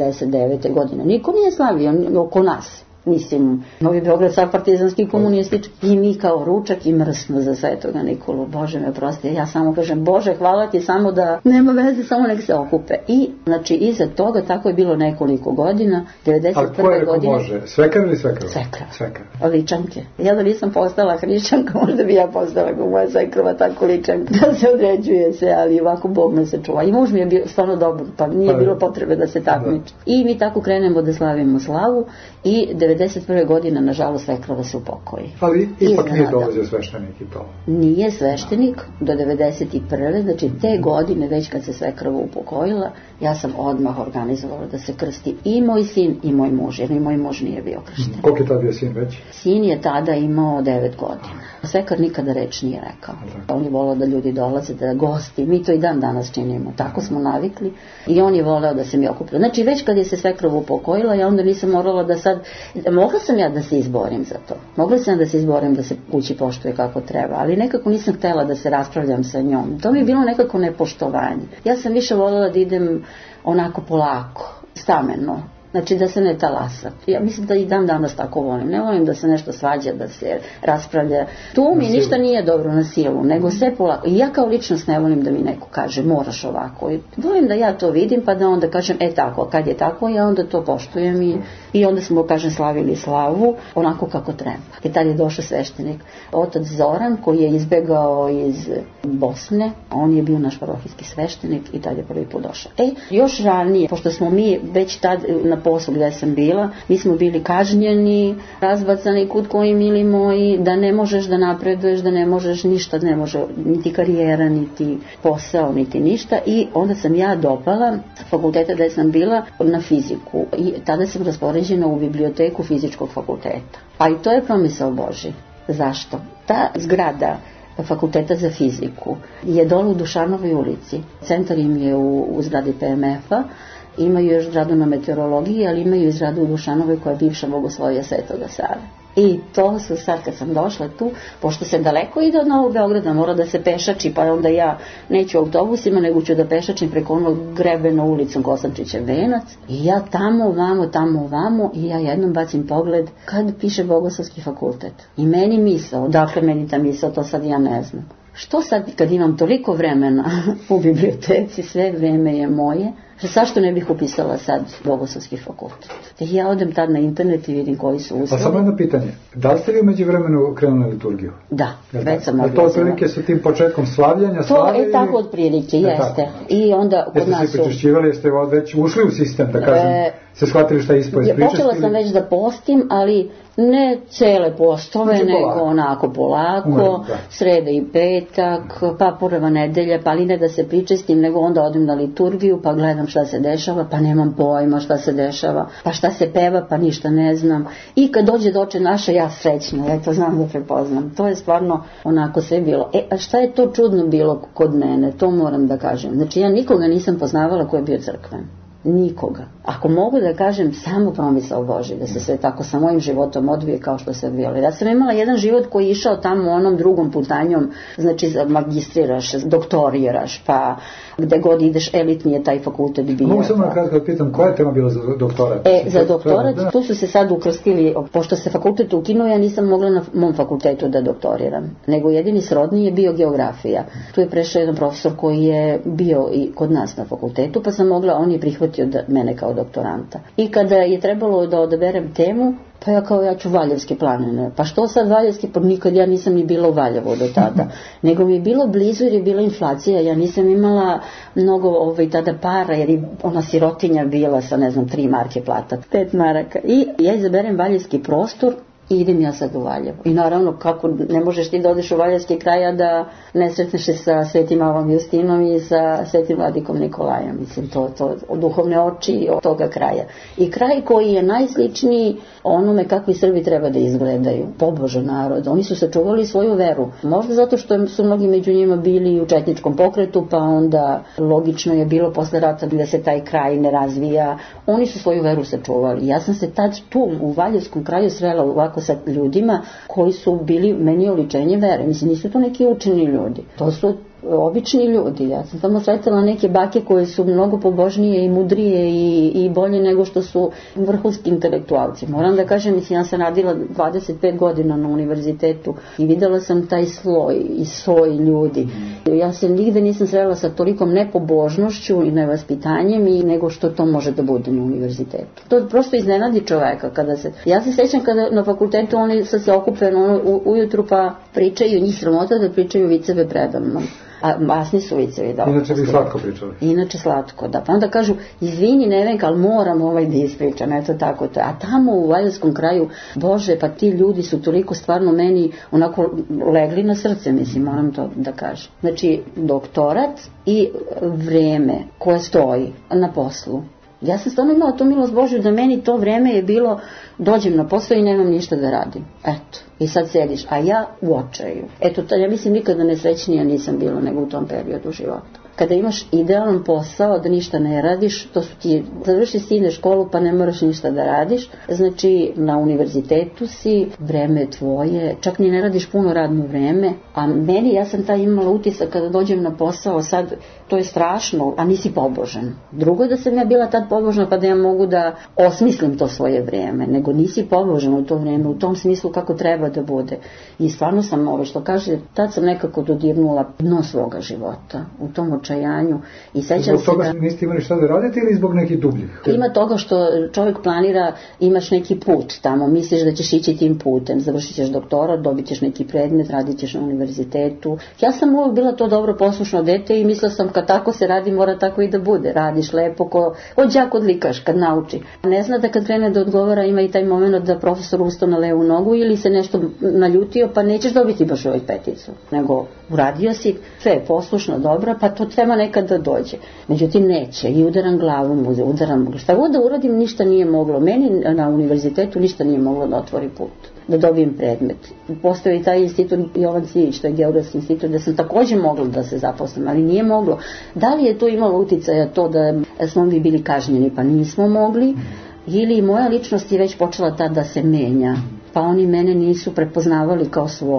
89. godine. Niko nije slavio oko nas. Mislim, Novi Beograd sa partizanski komunistički i mi kao ručak i mrsno za Svetoga Nikolu. Bože me prosti, ja samo kažem, Bože, hvala ti, samo da nema veze, samo nek se okupe. I, znači, iza toga tako je bilo nekoliko godina, 91. Ali ko je godine... može? Svekar ili svekrva? Svekra. Ličanke. Ja da nisam postala hrišćanka, možda bi ja postala kao moja svekrva, tako ličanka. Da se određuje se, ali ovako Bog me se čuva. I muž mi je bio stvarno dobar, pa nije bilo potrebe da se takmiče. I mi tako krenemo da slavimo slavu i 91. godine, nažalost, svekrova se upokoji. Ali ipak nije dolazio sveštenik i to. Nije sveštenik do 91. Znači te godine, već kad se svekrova upokojila, ja sam odmah organizovala da se krsti i moj sin i moj muž, jer i moj muž nije bio kršten. Koliko je tada bio sin već? Sin je tada imao 9 godina. Svekar nikada reč nije rekao. On je volao da ljudi dolaze, da gosti. Mi to i dan danas činimo. Tako smo navikli. I on je voleo da se mi okupio. Znači, već kad je se svekrova upokojila, ja onda nisam morala da sad... Mogla sam ja da se izborim za to. Mogla sam da se izborim da se kući poštuje kako treba. Ali nekako nisam htjela da se raspravljam sa njom. To mi je bilo nekako nepoštovanje. Ja sam više voljela da idem onako polako, stameno. Znači da se ne talasa. Ja mislim da i dan danas tako volim. Ne volim da se nešto svađa, da se raspravlja. Tu mi ništa nije dobro na silu, nego sve polako. I ja kao ličnost ne volim da mi neko kaže moraš ovako. I volim da ja to vidim pa da onda kažem tako. Kad je tako, ja onda to poštujem i onda smo, kažem, slavili slavu onako kako treba. I tad je došao sveštenik. Otac Zoran, koji je izbegao iz Bosne, on je bio naš parohijski sveštenik i tad je prvi put došao. Još ranije, pošto smo mi već tad na poslu gdje sam bila, mi smo bili kažnjeni, razbacani kud koji mili moji, da ne možeš da napreduješ, da ne možeš ništa, ne može niti karijera, niti posao, niti ništa. I onda sam ja dopala fakulteta gdje sam bila na fiziku i tada sam raspoređena u biblioteku fizičkog fakulteta. A i to je promisao Božji. Zašto? Ta zgrada fakulteta za fiziku je dole u Dušanovoj ulici. Centar im je u zgradi PMF-a. Imaju još zgradu na meteorologiji, ali imaju i zgradu u Dušanovoj koja je bivša bogoslovija Svetoga Save. I to su sad kad sam došla tu, pošto se daleko ide od Novog Beograda, mora da se pešači, pa onda ja neću autobusima, nego ću da pešačim preko onog grebena ulicom Kosančićev Venac. I ja tamo ovamo i ja jednom bacim pogled kad piše Bogoslovski fakultet. I meni misao, dakle meni ta misao, to sad ja ne znam. Što sad kad imam toliko vremena u biblioteci, sve vreme je moje, Zašto ne bih upisala sad Bogoslovski fakultet? Ja odem tad na internet i vidim koji su uslovi. A samo jedno pitanje, da li ste vi u međuvremenu krenuli na liturgiju? Da, već sam odlazila. To otprilike sa tim početkom slavljanja? To je tako otprilike, jeste. I onda kod nas su... Jeste se pričešćivali, jeste već ušli u sistem, da kažem, se shvatili šta je ispovest pričešćivali? Počela sam već da postim, ali ne cele postove, nego onako polako, sreda i petak, pa prva nedelja, pa ali ne da se pričestim, nego onda odem na liturgiju, pa gledam šta se dešava, pa nemam pojma šta se dešava, pa šta se peva, pa ništa ne znam. I kad dođe do Oče naše, ja srećna, ja to znam da prepoznam. To je stvarno onako sve bilo. A šta je to čudno bilo kod mene, to moram da kažem. Znači ja nikoga nisam poznavala ko je bio crkven. Nikoga. Ako mogu da kažem, samo promisao Božji da se sve tako sa mojim životom odvije kao što se odvijalo. Ja sam imala jedan život koji je išao tamo onom drugom putanjom, znači magistriraš, doktoriraš, pa gde god ideš, elitni je taj fakultet bio. Mogu samo na kratko da pitam, koja je tema bila za doktorat? Za doktorat, tu su se sad ukrstili, pošto se fakultet ukinuo, ja nisam mogla na mom fakultetu da doktoriram, nego jedini srodni je bio geografija. Tu je prešao jedan profesor koji je bio i kod nas na fakultetu, pa sam mogla, on je prihvatio mene kao doktoranta. I kada je trebalo da odaberem temu, pa ja ću Valjevske planine. Pa što sad Valjevske? Pa nikad ja nisam ni bila u Valjevu do tada. Nego mi je bilo blizu jer je bila inflacija. Ja nisam imala mnogo tada para jer je ona sirotinja bila sa 3 marke plata. 5 maraka. I ja izaberem Valjevski prostor i idem ja sad u Valjevo. I naravno, kako ne možeš ti da odeš u Valjevski kraj, a da ne sretneš se sa Svetim Avom Justinom i sa Svetim Vladikom Nikolajem. Mislim, to duhovne oči od toga kraja. I kraj koji je najsličniji onome kakvi Srbi treba da izgledaju. Pobožan narod. Oni su sačuvali svoju veru. Možda zato što su mnogi među njima bili u četničkom pokretu, pa onda logično je bilo posle rata da se taj kraj ne razvija. Oni su svoju veru sačuvali. Ja sam se tad tu u Valjevskom kraju srela ovako sa ljudima koji su bili meni oličenje vere. Mislim, nisu to neki učeni ljudi. To su obični ljudi. Ja sam tamo sretala neke bake koje su mnogo pobožnije i mudrije i bolje nego što su vrhunski intelektualci. Moram da kažem, mislim, ja sam radila 25 godina na univerzitetu i videla sam taj sloj i soj ljudi. Ja se nigde nisam srela sa tolikom nepobožnošću i nevaspitanjem i nego što to može da bude na univerzitetu. To prosto iznenadi čoveka. Ja se sećam kada na fakultetu oni sad se okupe ujutru pa pričaju, njih sramota da pričaju viceve predamnom. A masni su vicevi. Inače bi slatko pričali. Inače slatko, da. Pa onda kažu, izvini Nevenka, ali moram da ispričam, eto tako to. A tamo u Valjevskom kraju, Bože, pa ti ljudi su toliko stvarno meni onako legli na srce, mislim, moram to da kažem. Znači, doktorat i vreme koje stoji na poslu. Ja sam stvarno imala tu milost Božju da meni to vreme je bilo, dođem na posao i nemam ništa da radim. Eto. I sad sediš, a ja u očaju. Eto, ja mislim nikada nesrećnija nisam bila nego u tom periodu života. Kada imaš idealan posao, da ništa ne radiš, to su ti, završi sine školu pa ne moraš ništa da radiš, znači na univerzitetu si, vreme je tvoje, čak ni ne radiš puno radno vreme, a meni, ja sam taj imala utisak kada dođem na posao, sad to je strašno, a nisi pobožan. Drugo je da sam ja bila tad pobožna pa da ja mogu da osmislim to svoje vreme, nego nisi pobožan u to vreme, u tom smislu kako treba da bude. I stvarno sam, što kaže, tad sam nekako dodirnula dno svoga života, u tom očajanju. I sećam zbog toga niste imali šta da radite ili zbog nekih dubljih? Ima toga što čovjek planira, imaš neki put tamo, misliš da ćeš ići tim putem, završit ćeš doktorat, dobit ćeš neki predmet, radit ćeš na univerzitetu. Ja sam uvijek bila to dobro poslušno dete i mislila sam kad tako se radi mora tako i da bude. Radiš lepo ko đak odlikaš kad nauči. Ne zna da kad krene da odgovara ima i taj moment da profesor ustao na levu nogu ili se nešto naljutio pa nećeš dobiti baš ovaj peticu. Nego uradio si, sve je poslušno, dobro, pa to treba nekad da dođe. Međutim neće i udaram glavom, šta god da uradim ništa nije moglo. Meni na univerzitetu ništa nije moglo da otvori put, da dobijem predmet. Postoji taj institut Jovan Cvijić, to je Geografski institut, da sam također mogla da se zaposlim, ali nije moglo. Da li je to imalo uticaja to da smo mi bili kažnjeni pa nismo mogli, ili moja ličnost je već počela tad da se menja, pa oni mene nisu prepoznavali kao svoju.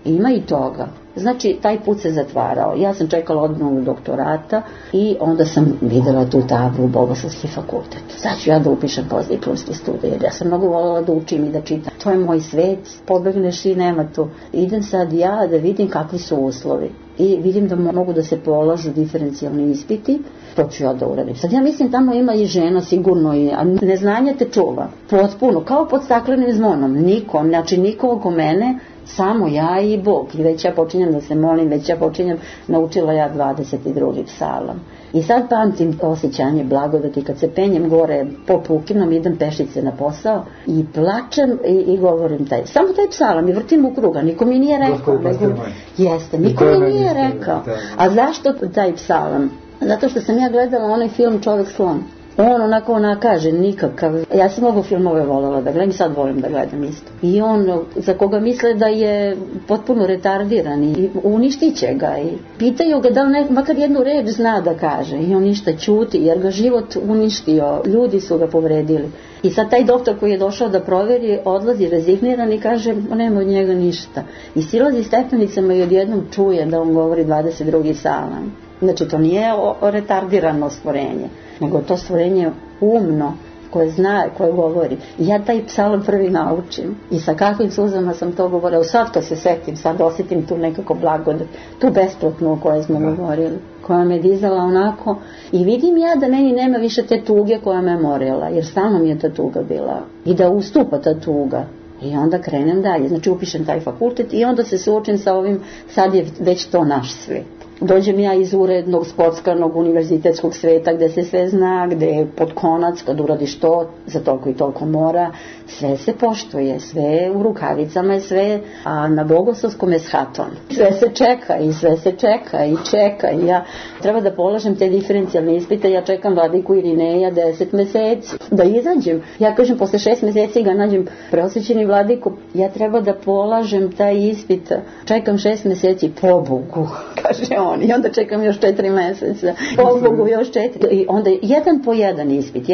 Ima i toga. Znači, taj put se zatvarao. Ja sam čekala odbranu doktorata i onda sam videla tu tablu Bogoslovski fakultet. Sad ću ja da upišem postdiplomske studije. Ja sam mnogo voljela da učim i da čitam. To je moj svet, pobegneš i nema tu. Idem sad ja da vidim kakvi su uslovi. I vidim da mogu da se polažu diferencijalni ispiti, to ću ja da uradim. Sad ja mislim tamo ima i žena sigurno, a neznanje te čuva. Potpuno, kao pod staklenim zvonom. Niko, znači niko oko mene, samo ja i Bog. I već ja počinjem da se molim, već ja počinjem, naučila ja 22. psalam. I sad pamtim osjećanje blagodati kad se penjem gore po Pukinom, idem pešice na posao i plačem i govorim samo taj psalam i vrtim u kruga, niko mi nije rekao. Jeste, niko mi nije rekao. A zašto taj psalam? Zato što sam ja gledala onaj film Čovek slon. On onako kaže nikakav. Ja sam mnogo filmove voljela da gledam i sad volim da gledam isto. I on za koga misle da je potpuno retardiran i uništit će ga i pitaju ga da li makar jednu reč zna da kaže i on ništa ćuti jer ga život uništio, ljudi su ga povredili. I sad taj doktor koji je došao da proveri odlazi rezigniran i kaže nema od njega ništa. I silazi stepenicama i odjednom čuje da on govori 22. psalam. Znači to nije retardirano stvorenje, nego to stvorenje umno, koje zna, koje govori. I ja taj psalam prvi naučim. I sa kakvim suzama sam to govorila. Sad kad se setim, sad osjetim tu nekako blagodat, tu besplatnu o kojoj smo govorili, koja me dizala onako. I vidim ja da meni nema više te tuge koja me morila, jer stalno mi je ta tuga bila. I da ustupa ta tuga. I onda krenem dalje. Znači upišem taj fakultet i onda se suočim sa ovim, sad je već to naš svet. Dođem ja iz urednog, spotskanog, univerzitetskog sveta gde se sve zna, gde je pod konac, kad uradiš to, za toliko i toliko mora, sve se poštuje, sve u rukavicama je sve, a na Bogoslovskom je shaton. Sve se čeka i čeka i ja treba da polažem te diferencijalne ispite, ja čekam vladiku Irineja 10 meseci, da izađem. Ja kažem, posle 6 meseci ga nađem preosvećeni vladiku, ja treba da polažem taj ispit, čekam 6 meseci, pobogu, kaže on. I onda čekam još 4 meseca, pobogu još 4. I onda jedan po jedan ispit.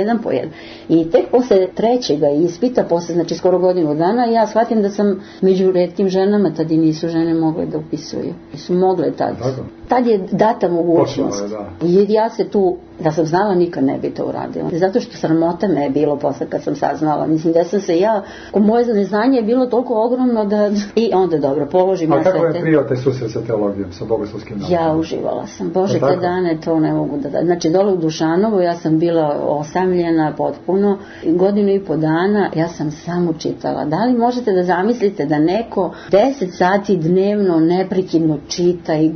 I tek posle trećega ispita, posle znači skoro godinu dana, ja shvatim da sam među retkim ženama, tad i nisu žene mogle da upisuju. Nisu mogle tad. Tad je data mogućnost. Jer ja se tu, da sam znala, nikad ne bi to uradila. Zato što sramota me je bilo posle kad sam saznala. Mislim da sam se ja, moje neznanje je bilo toliko ogromno da... I onda dobro, položim na sve te... A kako je prijao taj susret sa teologijom, sa bogoslovskim naukom? Ja uživala sam. Bože, te dane to ne mogu da... Znači, dole u Dušanovu ja sam bila osamljena potpuno. 1.5 dana ja sam samo čitala. Da li možete da zamislite da neko 10 sati dnevno neprekidno čita i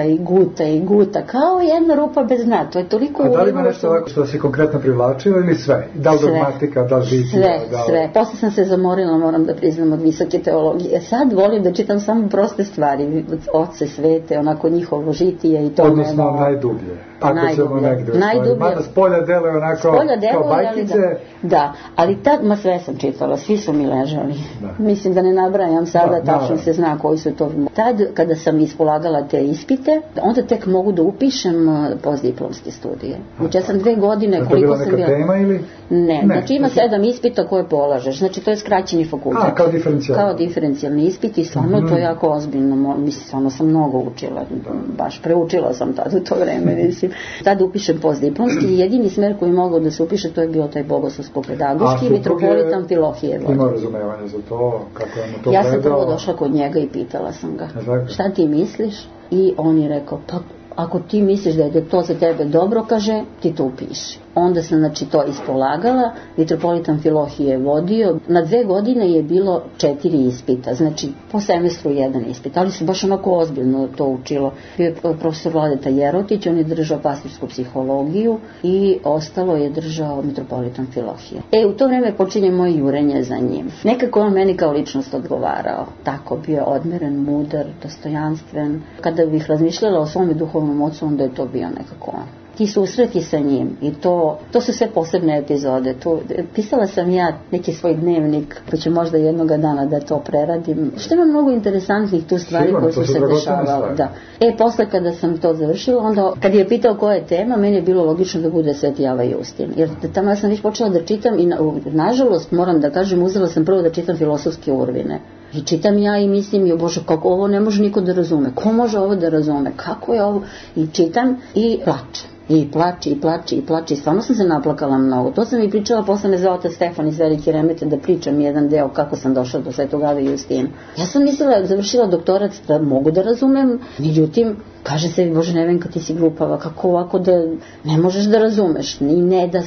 guta, kao jedna rupa bez dna. To je toliko... A da li ima nešto ovako što se konkretno privlačilo ili sve? Da li dogmatika, da li žitija? Sve. Posle sam se zamorila, moram da priznam, od visoke teologije. Sad volim da čitam samo proste stvari. Oce svete, onako njihovo žitije i to. Odnosno najdublje. Ako ćemo negde. Mada spolja deluje onako kao bajkice. Da, ali tad, sve sam čitala, svi su mi ležali. Mislim da ne nabrajam sada, tačno se zna koji su to. Tad, kada sam ispolagala te ispite, onda tek mogu da upišem postdiplomske studije. Znači ja sam 2 godine, koliko sam bila... A to je bila neka tema ili? Ne, znači ima 7 ispita koje polažeš, znači to je skraćeni fakultet. Kao diferencijalni ispit i stvarno to je jako ozbiljno, mislim, stvarno sam mnogo učila, baš preučila sam tada u to vreme, mislim. Tad upišem postdiplomski i jedini smer koji mogao da se upiše, to je bio taj bogoslovsko-pedagoški, mitropolitan Filohije. Ima razumevanje za to, kako je mu to gledao? Ja sam prvo došla kod njega i pitala sam ga, šta ti misliš? I on je rekao, pa ako ti misliš da je to za tebe dobro, kaže, ti to upiši. Onda sam znači to ispolagala, mitropolitan Filohije je vodio, na 2 godine je bilo 4 ispita, znači po semestru 1 ispit, ali se baš onako ozbiljno to učilo. Bio je profesor Vladeta Jerotić, on je držao pastirsku psihologiju i ostalo je držao mitropolitan Filohije. U to vreme počinje moje jurenje za njim. Nekako on meni kao ličnost odgovarao, tako bio je odmeren, mudar, dostojanstven. Kada bih razmišljala o svom duhovnom ocu, onda je to bio nekako on. Ti susreti sa njim i to su sve posebne epizode. Pisala sam ja neki svoj dnevnik, pa ću možda jednoga dana da to preradim. Što ima mnogo interesantnih tu stvari koje su se dešavale. Posle kada sam to završila, onda kad je pitao koja je tema, meni je bilo logično da bude Sveti Java Justin. Jer tamo ja sam već počela da čitam i nažalost, moram da kažem, uzela sam prvo da čitam filosofske urvine. I čitam ja i mislim, jo Bože, kako ovo ne može niko da razume, ko može ovo da razume, kako je ovo, i čitam i plačem. I plače. I stvarno sam se naplakala mnogo. To sam i pričala, posle me zvao otac Stefan iz Velike Remete da pričam jedan deo kako sam došla do Svetog Ave Justina. Ja sam mislila, završila doktorat, da mogu da razumem, međutim, kaže sebi, Bože, Nevenka, ti si glupava, kako ovako da ne možeš da razumeš, i ne da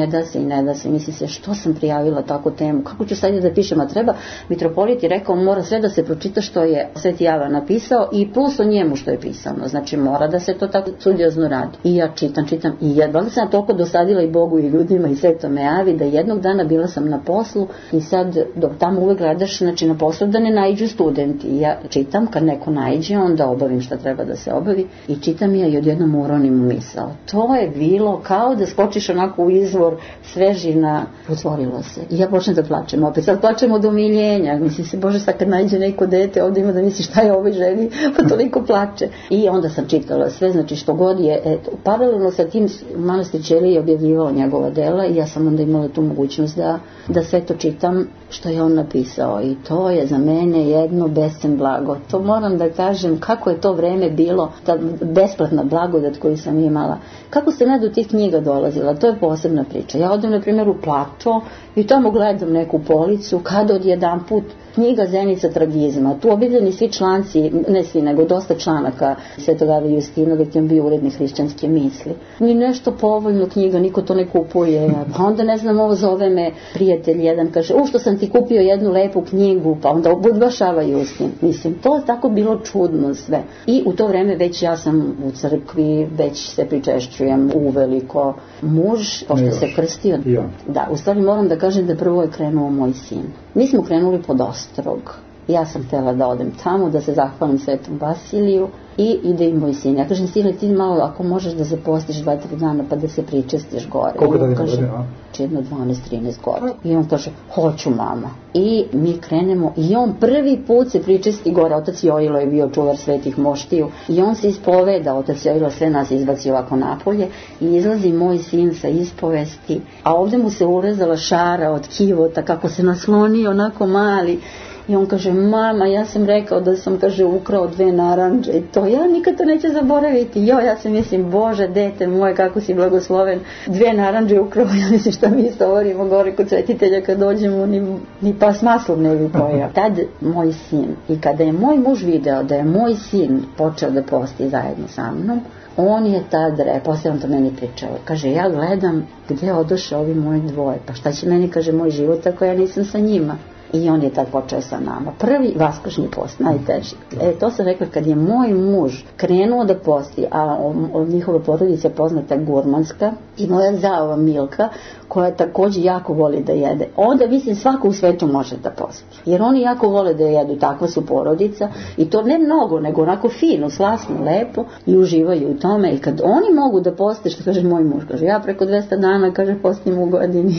se, misli se, što sam prijavila takvu temu, kako ću sad da pišem, a treba, mitropolit je rekao, mora sve da se pročita što je Sveti Java napisao i plus o njemu što je pisano, znači mora da se to tako studiozno radi. I ja čitam i valjda sam toliko dosadila i Bogu i ljudima i Svetome Javi da jednog dana bila sam na poslu i sad dok tamo uvek gledaš, znači na poslu da ne naiđu studenti, i ja čitam, kad neko naiđe onda obavim šta treba da se obavi i čitam ja i odjednom uronim misao. To je bilo kao da skočiš onako u izvor svežina, otvorilo se. I ja počnem da plačem, opet sad plačem od umiljenja, mislim se, Bože, sad kad nađe neko dete ovdje ima da misli šta je ovoj ženi, pa toliko plače. I onda sam čitala sve, znači što god je, paralelno sa tim manastir Ćelije je objavljivao njegova dela i ja sam onda imala tu mogućnost da sve to čitam što je on napisao i to je za mene jedno bescen blago. To moram da kažem kako je to vreme bilo, ta besplatna blagodat koju sam imala. Kako se ne do tih knjiga dolazila, to je posebna priča. Ja odem na primjer u Plačo i tamo gledam neku policu kada odjedan put knjiga Zenica tragizma, tu objavljeni svi članci, ne svi, nego dosta članaka Svetog Ave Justina, dok je bio urednik hrišćanske misli. Ni nešto povoljno knjiga, niko to ne kupuje. Pa onda ne znam, ovo zove me prijatelj jedan, kaže, što sam ti kupio jednu lepu knjigu, pa onda budvašava Justin. Mislim, to je tako bilo čudno sve. I u to vreme već ja sam u crkvi, već se pričešćujem uveliko. Muž, pošto se krstio, da, u stvari moram da kažem da prvo je krenuo moj sin. Mi smo krenuli pod Ostrog. Ja sam htjela da odem tamo, da se zahvalim Svetom Vasiliju i ide i moj sin. Ja kažem, sine, ti malo, ako možeš da se postiš 2-3 dana pa da se pričestiš gore. Koliko da kaže, jedno 12-13 godina. I on kaže, hoću mama. I mi krenemo i on prvi put se pričesti gore. Otac Jojilo je bio čuvar svetih moštiju i on se ispoveda, otac Jojilo sve nas izbaci ovako napolje i izlazi moj sin sa ispovesti, a ovdje mu se urezala šara od kivota, kako se naslonio onako mali. I on kaže, mama, ja sam rekao da sam, kaže, ukrao 2 narandže i to ja nikad to neću zaboraviti. Ja sam mislim, Bože, dete moje, kako si blagosloven, 2 narandže ukrao, ja mislim šta mi istovorimo gore kod svetitelja kad dođemo, ni pas maslom ne bi pojao. Tad moj sin, i kada je moj muž video da je moj sin počeo da posti zajedno sa mnom, on je tad, poslije on to meni pričao, kaže, ja gledam gdje odoše ovi moji dvoje, pa šta će meni, kaže, moj život ako ja nisam sa njima. I on je tad počeo sa nama. Prvi vaskršnji post, najteži. To sam rekla, kad je moj muž krenuo da posti, a njihova porodica je poznata gurmanska, i moja zaova Milka, koja također jako voli da jede, onda mislim svako u svetu može da posti. Jer oni jako vole da jedu, takva su porodica, i to ne mnogo, nego onako fino, slasno, lepo, i uživaju u tome. I kad oni mogu da poste, što kaže moj muž, kaže, ja preko 200 dana, kaže, postim u godini.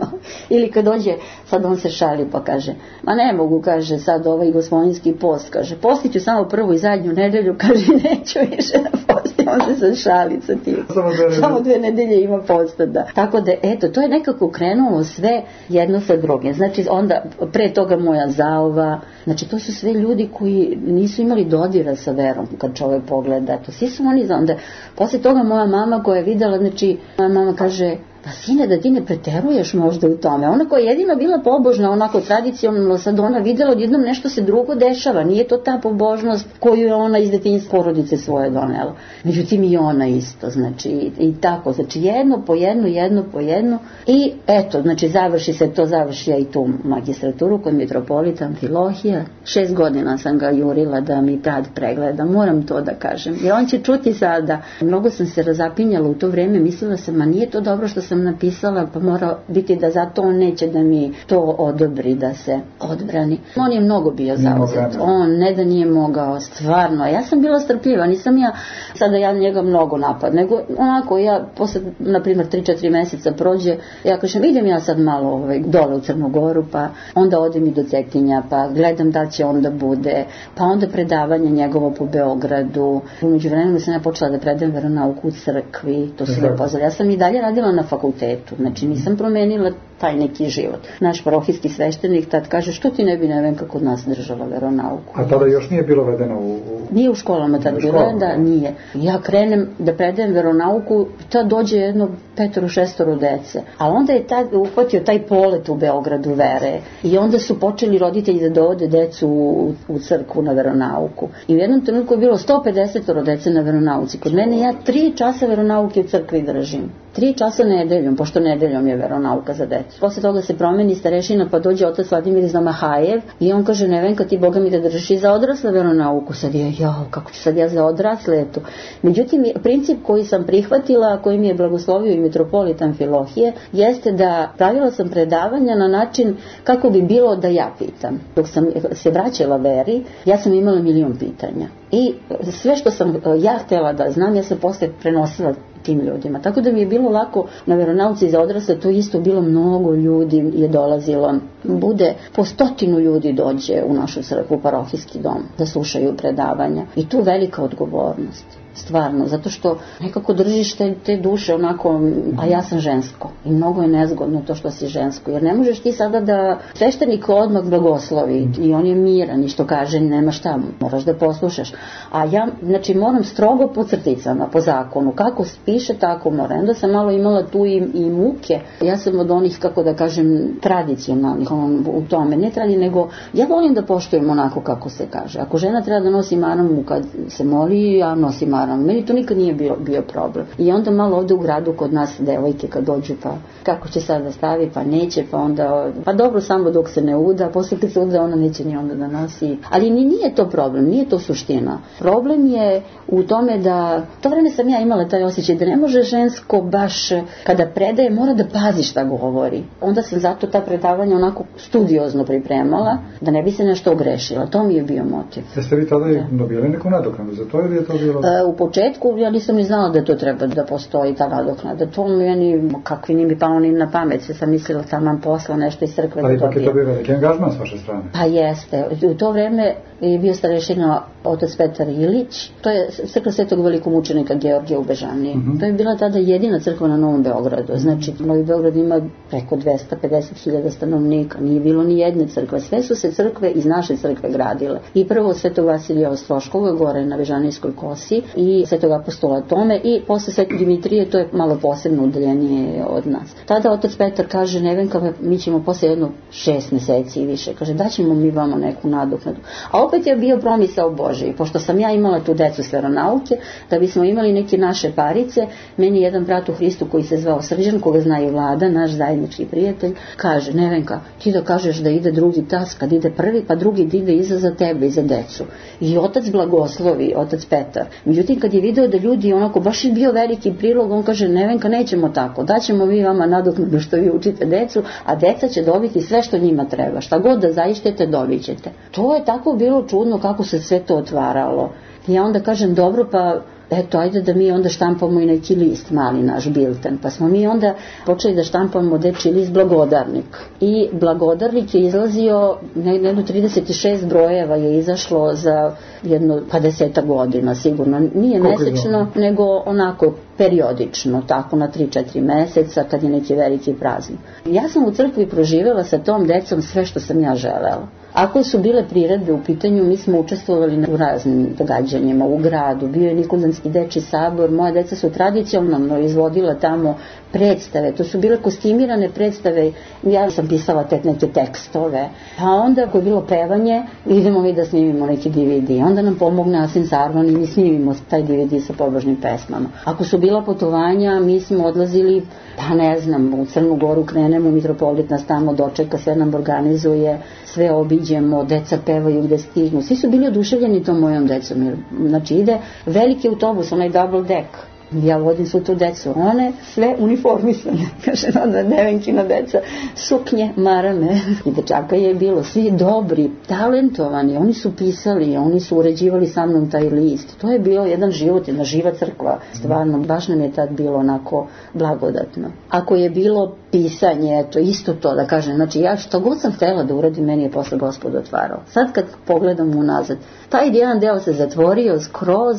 Ili kad dođe, sad on se šali pa kaže, ma ne mogu, kaže, sad ovaj gospodinski post, kaže, postit ću samo prvu i zadnju nedelju, kaže, neću više da postim, on se sad šali sa tim. Samo 2 nedelje ima posta, da. Tako da, eto, to je nekako krenulo sve jedno sa drugim. Znači, onda, pre toga moja zaova, znači, to su sve ljudi koji nisu imali dodira sa verom, kad čovjek pogleda, to svi su oni, onda, posle toga moja mama koja je videla, znači, moja mama kaže, pa sine, da ti ne preteruješ možda u tome. Ona koja je jedina bila pobožna, onako tradicionalno, sad ona vidjela odjednom nešto se drugo dešava. Nije to ta pobožnost koju je ona iz detinjstva porodice svoje donela. Međutim i ona isto, znači i tako, znači jedno po jedno i eto, znači završi ja i tu magistraturu kod mitropolita Amfilohija. 6 godina sam ga jurila da mi tad pregleda, moram to da kažem. Jer on će čuti sada. Mnogo sam se razapinjala u to vrijeme, mislila sam, ma nije to dobro što sam napisala, pa mora biti da zato on neće da mi to odobri, da se odbrani. On je mnogo bio zauzet. On ne da nije mogao, stvarno. Ja sam bila strpljiva, nisam ja sada ja njega mnogo napad, nego onako ja posle, na primjer, 3-4 mjeseca prođe, ja kažem, idem ja sad malo dole u Crnu Goru, pa onda odem i do Cetinja, pa gledam da će onda bude, pa onda predavanje njegovo po Beogradu. U međuvremenu sam ja počela da predajem veronauku u crkvi, to su me pozvali. Ja sam i dalje radila na fakultetu fakultetu. Znači nisam promenila taj neki život. Naš parohijski sveštenik tad kaže, što ti ne bi Nevenka kod nas držala veronauku? A tada još nije bilo vedeno Nije u školama tad bilo, da nije. Ja krenem da predajem veronauku, tad dođe jedno 5-6 dece. A onda je tad uhvatio taj polet u Beogradu vere i onda su počeli roditelji da dovode decu u crkvu na veronauku. I u jednom trenutku je bilo 150 dece na veronauci. Kod mene ja 3 časa veronauke u crkvi držim. 3 časa nedeljom, pošto nedeljom je veronauka za decu. Posle toga se promeni starešina, pa dođe otac Vladimir Zamahajev i on kaže, Nevenka, ti Boga mi da držiš i za odrasle veronauku. Sad je, kako ću sad ja za odrasle, eto. Međutim, princip koji sam prihvatila, koji mi je blagoslovio i mitropolit Amfilohije, jeste da pravila sam predavanja na način kako bi bilo da ja pitam. Dok sam se vraćala veri, ja sam imala 1.000.000 pitanja. I sve što sam ja htjela da znam, ja sam posle prenosila tim ljudima. Tako da mi je bilo lako na veronauci za odrasle, to isto bilo, mnogo ljudi je dolazilo. Bude po 100 ljudi dođe u našu crkvu, parohijski dom, da slušaju predavanja. I tu velika odgovornost. Stvarno, zato što nekako držiš te duše onako, a ja sam žensko i mnogo je nezgodno to što si žensko, jer ne možeš ti sada da sveštenik odmah blagoslovi i on je miran i što kaže nema šta, moraš da poslušaš, a ja znači moram strogo po crticama, po zakonu, kako piše tako mora. Onda sam malo imala tu i muke, ja sam od onih, kako da kažem, tradicionalnih u tome, ne tradi, nego ja volim da poštujem onako kako se kaže. Ako žena treba da nosi maramu kad se moli, ja nosim maramu. Meni to nikad nije bio problem. I onda malo ovde u gradu kod nas devojke kad dođu, pa kako će sad da stavi, pa neće, pa onda, pa dobro samo dok se ne uda, posle kad se uda ona neće ni onda da nosi. Ali nije to problem, nije to suština. Problem je u tome da, to vreme sam ja imala taj osjećaj da ne može žensko baš kada predaje, mora da pazi šta govori. Onda sam zato ta predavanja onako studiozno pripremala, da ne bi se nešto ogrešila. To mi je bio motiv. Jeste vi tada dobili neku nadoknadu za to ili je to bilo? U početku ja nisam ni znala da to treba da postoji ta nadoknada. To meni, kakvi nije mi palo ni na pamet, se sam mislila taman posla nešto iz crkve. Ali ipak je to bio veliki angažman s vaše strane. Pa jeste. U to vreme je bio starešina otac Petar Ilić. To je crkva Svetog velikomučenika Georgija u Bežaniji. To je bila tada jedina crkva na Novom Beogradu. Znači, Novi Beograd ima preko 250.000 stanovnika. Nije bilo ni jedne crkve. Sve su se crkve iz naše crkve gradile. I prvo Svetog Vasilija Ostroškog, gore na Bežanijskoj kosi, i Svetog apostola Tome, i posle Svetog Dimitrije, to je malo posebno udaljenije od nas. Tada otac Petar kaže, Nevenka, mi ćemo posle jedno 6 meseci i više, kaže, daćemo mi vama neku nadoknadu. A opet je bio promisao Božiji, pošto sam ja imala tu decu s veronauke, da bismo imali neke naše parice, meni jedan brat u Hristu koji se zvao Srđan, koga zna i Vlada, naš zajednički prijatelj, kaže, Nevenka, ti da kažeš da ide drugi tas, kad ide prvi, pa drugi ide iza za tebe i za decu. I otac blagoslovi, otac Petar. Međutim, kad je video da ljudi onako, baš je bio veliki prilog, on kaže, Nevenka, nećemo tako, daćemo mi vama nadoknadu što vi učite decu, a deca će dobiti sve što njima treba, šta god da zaištete, dobit ćete. To je tako bilo čudno kako se sve to otvaralo. I ja onda kažem, dobro, pa eto, ajde da mi onda štampamo i neki list, mali naš bilten. Pa smo mi onda počeli da štampamo dečji list Blagodarnik. I Blagodarnik je izlazio, jedno 36 brojeva je izašlo za jedno 50 godina sigurno. Nije mesečno, nego onako periodično, tako na 3-4 meseca kad je neki veliki praznik. Ja sam u crkvi proživela sa tom decom sve što sam ja želela. Ako su bile priredbe u pitanju, mi smo učestvovali u raznim događanjima u gradu. Bio je Nikoldanski dečji sabor, moja deca su tradicionalno izvodila tamo predstave, to su bile kostimirane predstave, ja sam pisala neke tekstove, a onda ako je bilo pevanje, idemo mi da snimimo neki DVD, onda nam pomogne Asin Sarvan i mi snimimo taj DVD sa pobožnim pesmama. Ako su bila putovanja, mi smo odlazili, pa ne znam, u Crnu Goru krenemo, mitropolit nas tamo dočeka, sve nam organizuje, sve obiđemo, deca pevaju gde stignu, svi su bili oduševljeni tom mojom decom, jer, znači ide veliki autobus, onaj double deck, ja vodim svu tu decu, one sve uniformisane, kaže onda Nevenkina deca, suknje, marame, i dečaka je bilo, svi dobri, talentovani, oni su pisali, oni su uređivali sa mnom taj list, to je bio jedan život, jedna živa crkva, stvarno, baš nam je tad bilo onako blagodatno. Ako je bilo pisanje, eto, isto to da kažem, znači ja što god sam htjela da uradim, meni je posle Gospod otvarao. Sad kad pogledam unazad, taj jedan deo se zatvorio skroz,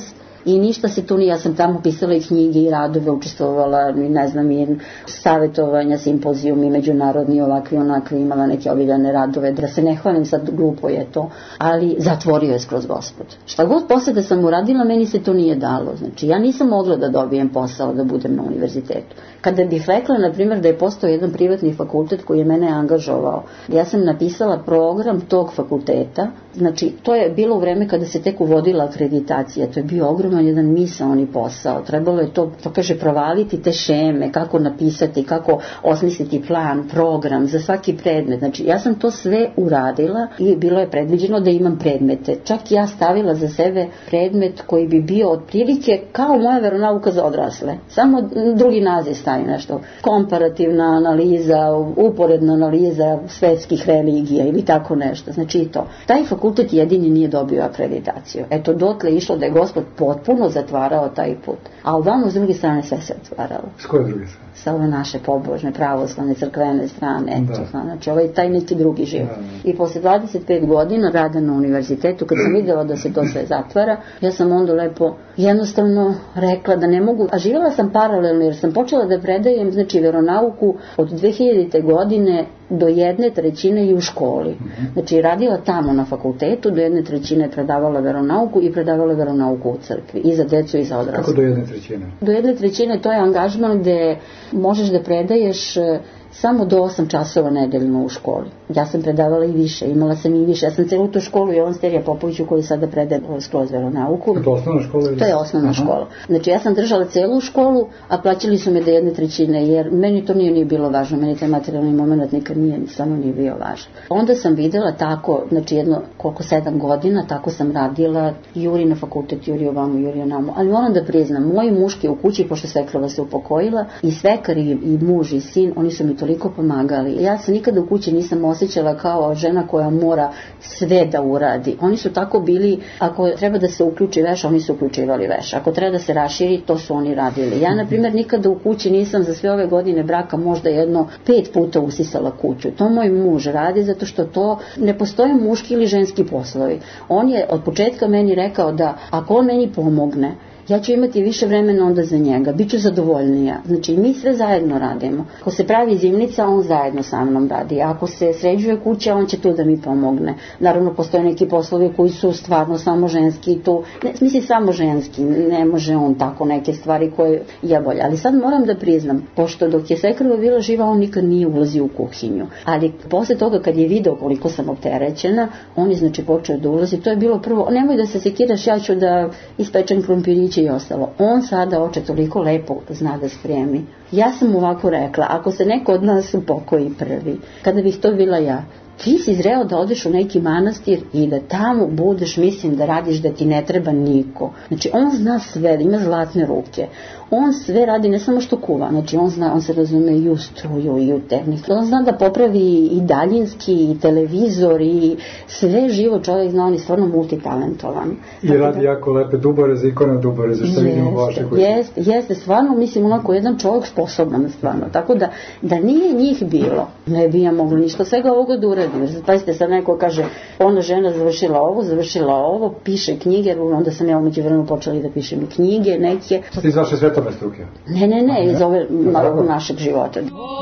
i ništa se tu nije, ja sam tamo pisala i knjige i radove, učestvovala, ne znam, i savjetovanja, simpozijumi, međunarodni, ovakvi, onakvi, imala neke obiljane radove, da se ne hvalim, sad glupo je to, ali zatvorio je skroz Gospod. Šta god posle da sam uradila, meni se to nije dalo, znači ja nisam mogla da dobijem posao da budem na univerzitetu. Kada bih rekla, na primjer, da je postao jedan privatni fakultet koji je mene angažovao, ja sam napisala program tog fakulteta, znači to je bilo u vreme kada se tek uvodila akreditacija, to je bio ogroman jedan misaoni posao, trebalo je to kaže, provaliti te šeme, kako napisati, kako osmisliti plan, program za svaki predmet, znači ja sam to sve uradila i bilo je predviđeno da imam predmete, čak ja stavila za sebe predmet koji bi bio otprilike kao moja veronauka za odrasle, samo drugi naziv stavim nešto, komparativna analiza, uporedna analiza svetskih religija ili tako nešto, znači i to. Taj fakultet jedini nije dobio akreditaciju. Eto, dotle išlo da je Gospod potpuno zatvarao taj put. A ovamo s druge strane sve se otvaralo. S koje druge strane? Sa ove naše pobožne, pravoslavne, crkvene strane, eto, znači ovaj taj neki drugi život. I posle 25 godina rada na univerzitetu, kad sam videla da se to sve zatvara, ja sam onda lepo jednostavno rekla da ne mogu, a živjela sam paralelno jer sam počela da predajem, znači, veronauku od 2000. godine do 1/3 i u školi. Znači, radila tamo na fakultetu, do 1/3 predavala veronauku i predavala veronauku u crkvi, i za decu i za odrasle. Kako do 1/3? Do 1/3 to je angažman gde možeš da predaješ samo do 8 časova nedeljno u školi. Ja sam predavala i više, imala sam i više. Ja sam celu tu školu Jovan Sterija Popoviću koji sada predaje skroz veronauku. To je osnovna škola? To je osnovna škola. Znači ja sam držala celu školu, a plaćali su me do 1/3, jer meni to nije bilo važno, meni taj materijalni moment nikad stvarno nije bio važan. Onda sam videla tako, znači jedno, 7 godina, tako sam radila, juri na fakultet, juri ovamo, juri onamo, ali moram da priznam, moji muški u kući, pošto svekrova se upokojila, i svekar i muž i sin, oni su mi toliko pomagali. Ja se nikada u kući nisam osjećala kao žena koja mora sve da uradi. Oni su tako bili, ako treba da se uključi veš, oni su uključivali veš. Ako treba da se raširi, to su oni radili. Ja, na primjer, nikada u kući nisam za sve ove godine braka možda 5 puta usisala kuću. To moj muž radi, zato što to ne postoje muški ili ženski poslovi. On je od početka meni rekao da ako on meni pomogne, ja ću imati više vremena onda za njega, bit ću zadovoljnija. Znači, mi sve zajedno radimo. Ako se pravi zimnica, on zajedno sa mnom radi. Ako se sređuje kuća, on će tu da mi pomogne. Naravno, postoje neki poslovi koji su stvarno samo ženski. Mislim, samo ženski. Ne može on tako neke stvari koje ja bolje. Ali sad moram da priznam, pošto dok je svekrva bila živa, on nikad nije ulazio u kuhinju. Ali posle toga, kad je video koliko sam opterećena, on je, znači, počeo da ulazi. To je bilo prvo, nemoj da se sekiraš, ja ću da ispečem krompirić i ostalo. On sada oče toliko lepo zna da spremi. Ja sam ovako rekla, ako se neko od nas upokoji prvi, kada bih to bila ja, ti si zreo da odeš u neki manastir i da tamo budeš, mislim, da radiš, da ti ne treba niko. Znači, on zna sve, ima zlatne ruke. On sve radi, ne samo što kuva, znači on se razume i u struju i u tehniku. On zna da popravi i daljinski, i televizor, i sve živo čovjek zna, on je stvarno multitalentovan. I radi jako lepe duboreze, ikone duboreze, što vidimo u vašoj kući. Jeste, stvarno, mislim, onako jedan čovjek sposoban, stvarno. Tako da nije njih bilo, ne bi ja mogla ništa svega ovoga da uradim. Pazite, sad neko kaže, ona žena završila ovo, piše knjige, onda sam ja umeđu vremenu počela da pišem i knjige, neke. Ti iz vaše svetovne struke? Ne, iz ove našeg života.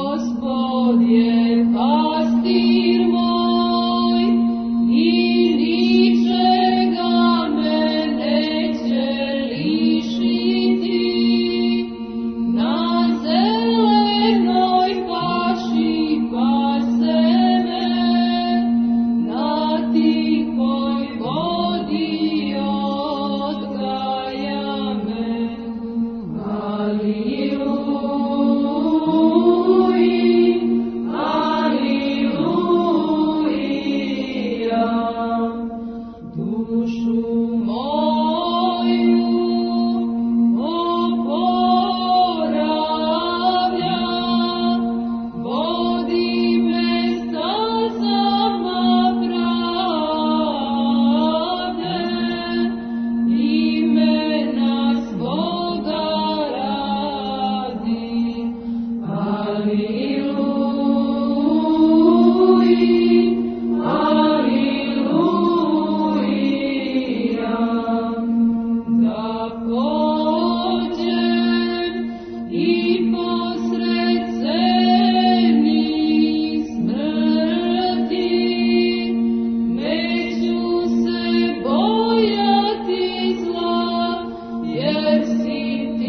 Gospod je pastir moj i ničega me neće lišiti, na zelenoj paši pase me, na tihoj vodi odgaja me. Alleluia, alleluia.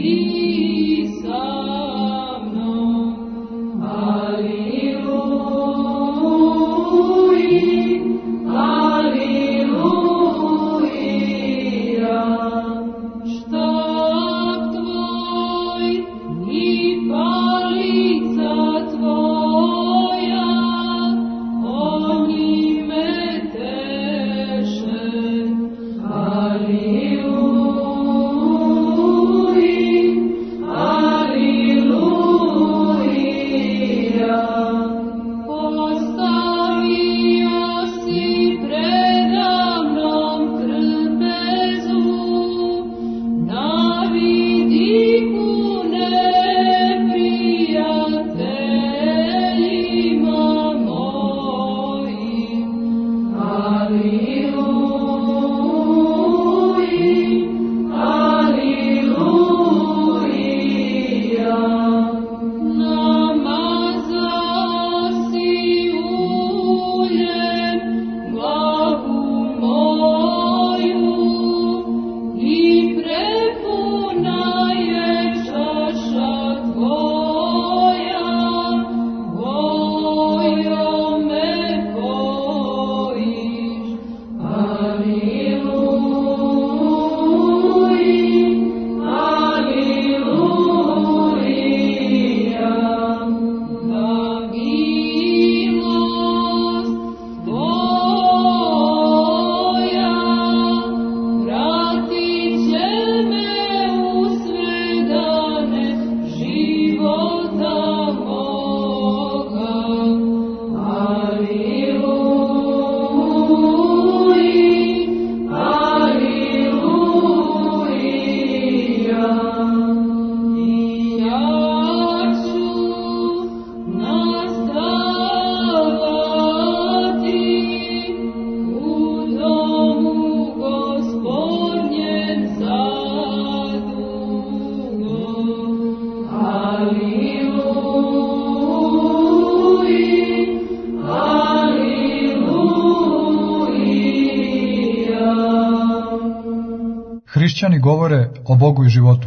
Hrišćani govore o Bogu i životu.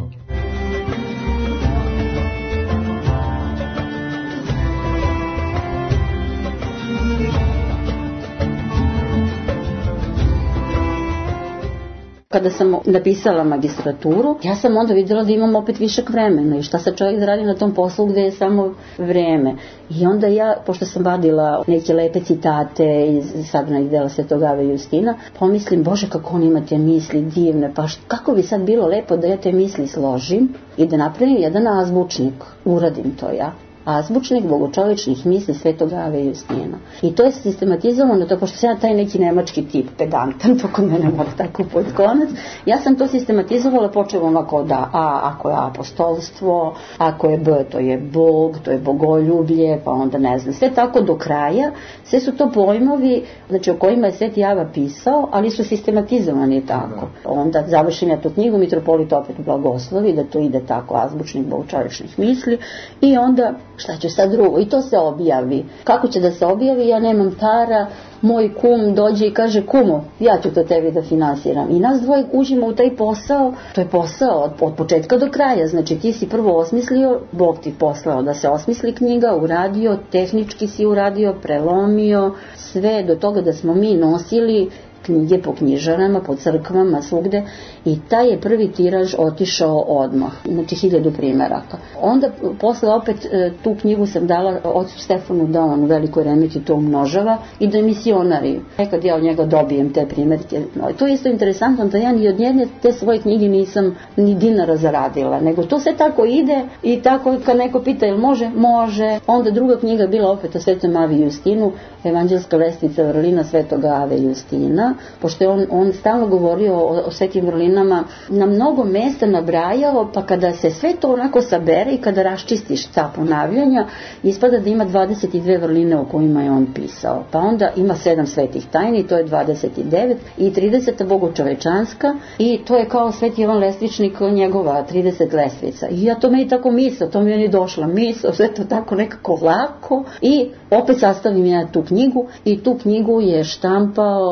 Kada sam napisala magistraturu, ja sam onda vidjela da imam opet višak vremena i šta sad čovjek radi na tom poslu gde je samo vreme. I onda ja, pošto sam vadila neke lepe citate iz sabranih dela Svetog Ave Justina, pomislim, Bože, kako on ima te misli divne, pa kako bi sad bilo lepo da ja te misli složim i da napravim jedan azbučnik, uradim to ja. Azbučnik bogočovečnih misli Svetog Ave Justina. I to je sistematizovano, to pošto sam ja taj neki nemački tip, pedantan, to kod mene mora tako pod konac, ja sam to sistematizovala, počela onako da A, ako je apostolstvo, ako je B, to je Bog, to je bogoljublje, pa onda ne znam, sve tako do kraja, sve su to pojmovi, znači o kojima je Sveti Ava pisao, ali su sistematizovani tako. Onda završim ja tu knjigu, mitropolit opet blagoslovi, da to ide tako, azbučnik bogočovečnih misli, i onda šta će sad drugo, i to se objavi. Kako će da se objavi, ja nemam para, moj kum dođe i kaže, kumo, ja ću to tebi da finansiram. I nas dvoje uđemo u taj posao, to je posao od početka do kraja, znači ti si prvo osmislio, Bog ti poslao da se osmisli knjiga, uradio, tehnički si uradio, prelomio, sve do toga da smo mi nosili knjige po knjižarama, po crkvama, svugde, i taj je prvi tiraž otišao odmah, znači 1000 primeraka. Onda posle opet tu knjigu sam dala ocu Stefanu da on u Velikoj Remeti to umnožava i da je misionari. Nekad ja od njega dobijem te primerke. To je isto interesantno da ja ni od jedne te svoje knjige nisam ni dinara zaradila, nego to sve tako ide i tako kad neko pita jel može, može. Onda druga knjiga je bila opet o Svetom Avi Justinu, Evanđelska lestvica vrlina Svetog Ave Justina, pošto je on stalno govorio o svetim vrlinama, na mnogo mesta nabrajao, pa kada se sve to onako sabere i kada raščistiš ta ponavljanja, ispada da ima 22 vrline o kojima je on pisao. Pa onda ima 7 svetih tajni, to je 29, i 30 bogočovečanska, i to je kao Sveti Jovan Lestvičnik njegova 30 lestvica. I ja to meni tako misao, to mi je došla misao, sve to tako nekako lako, i opet sastavim ja tu knjigu, i tu knjigu je štampao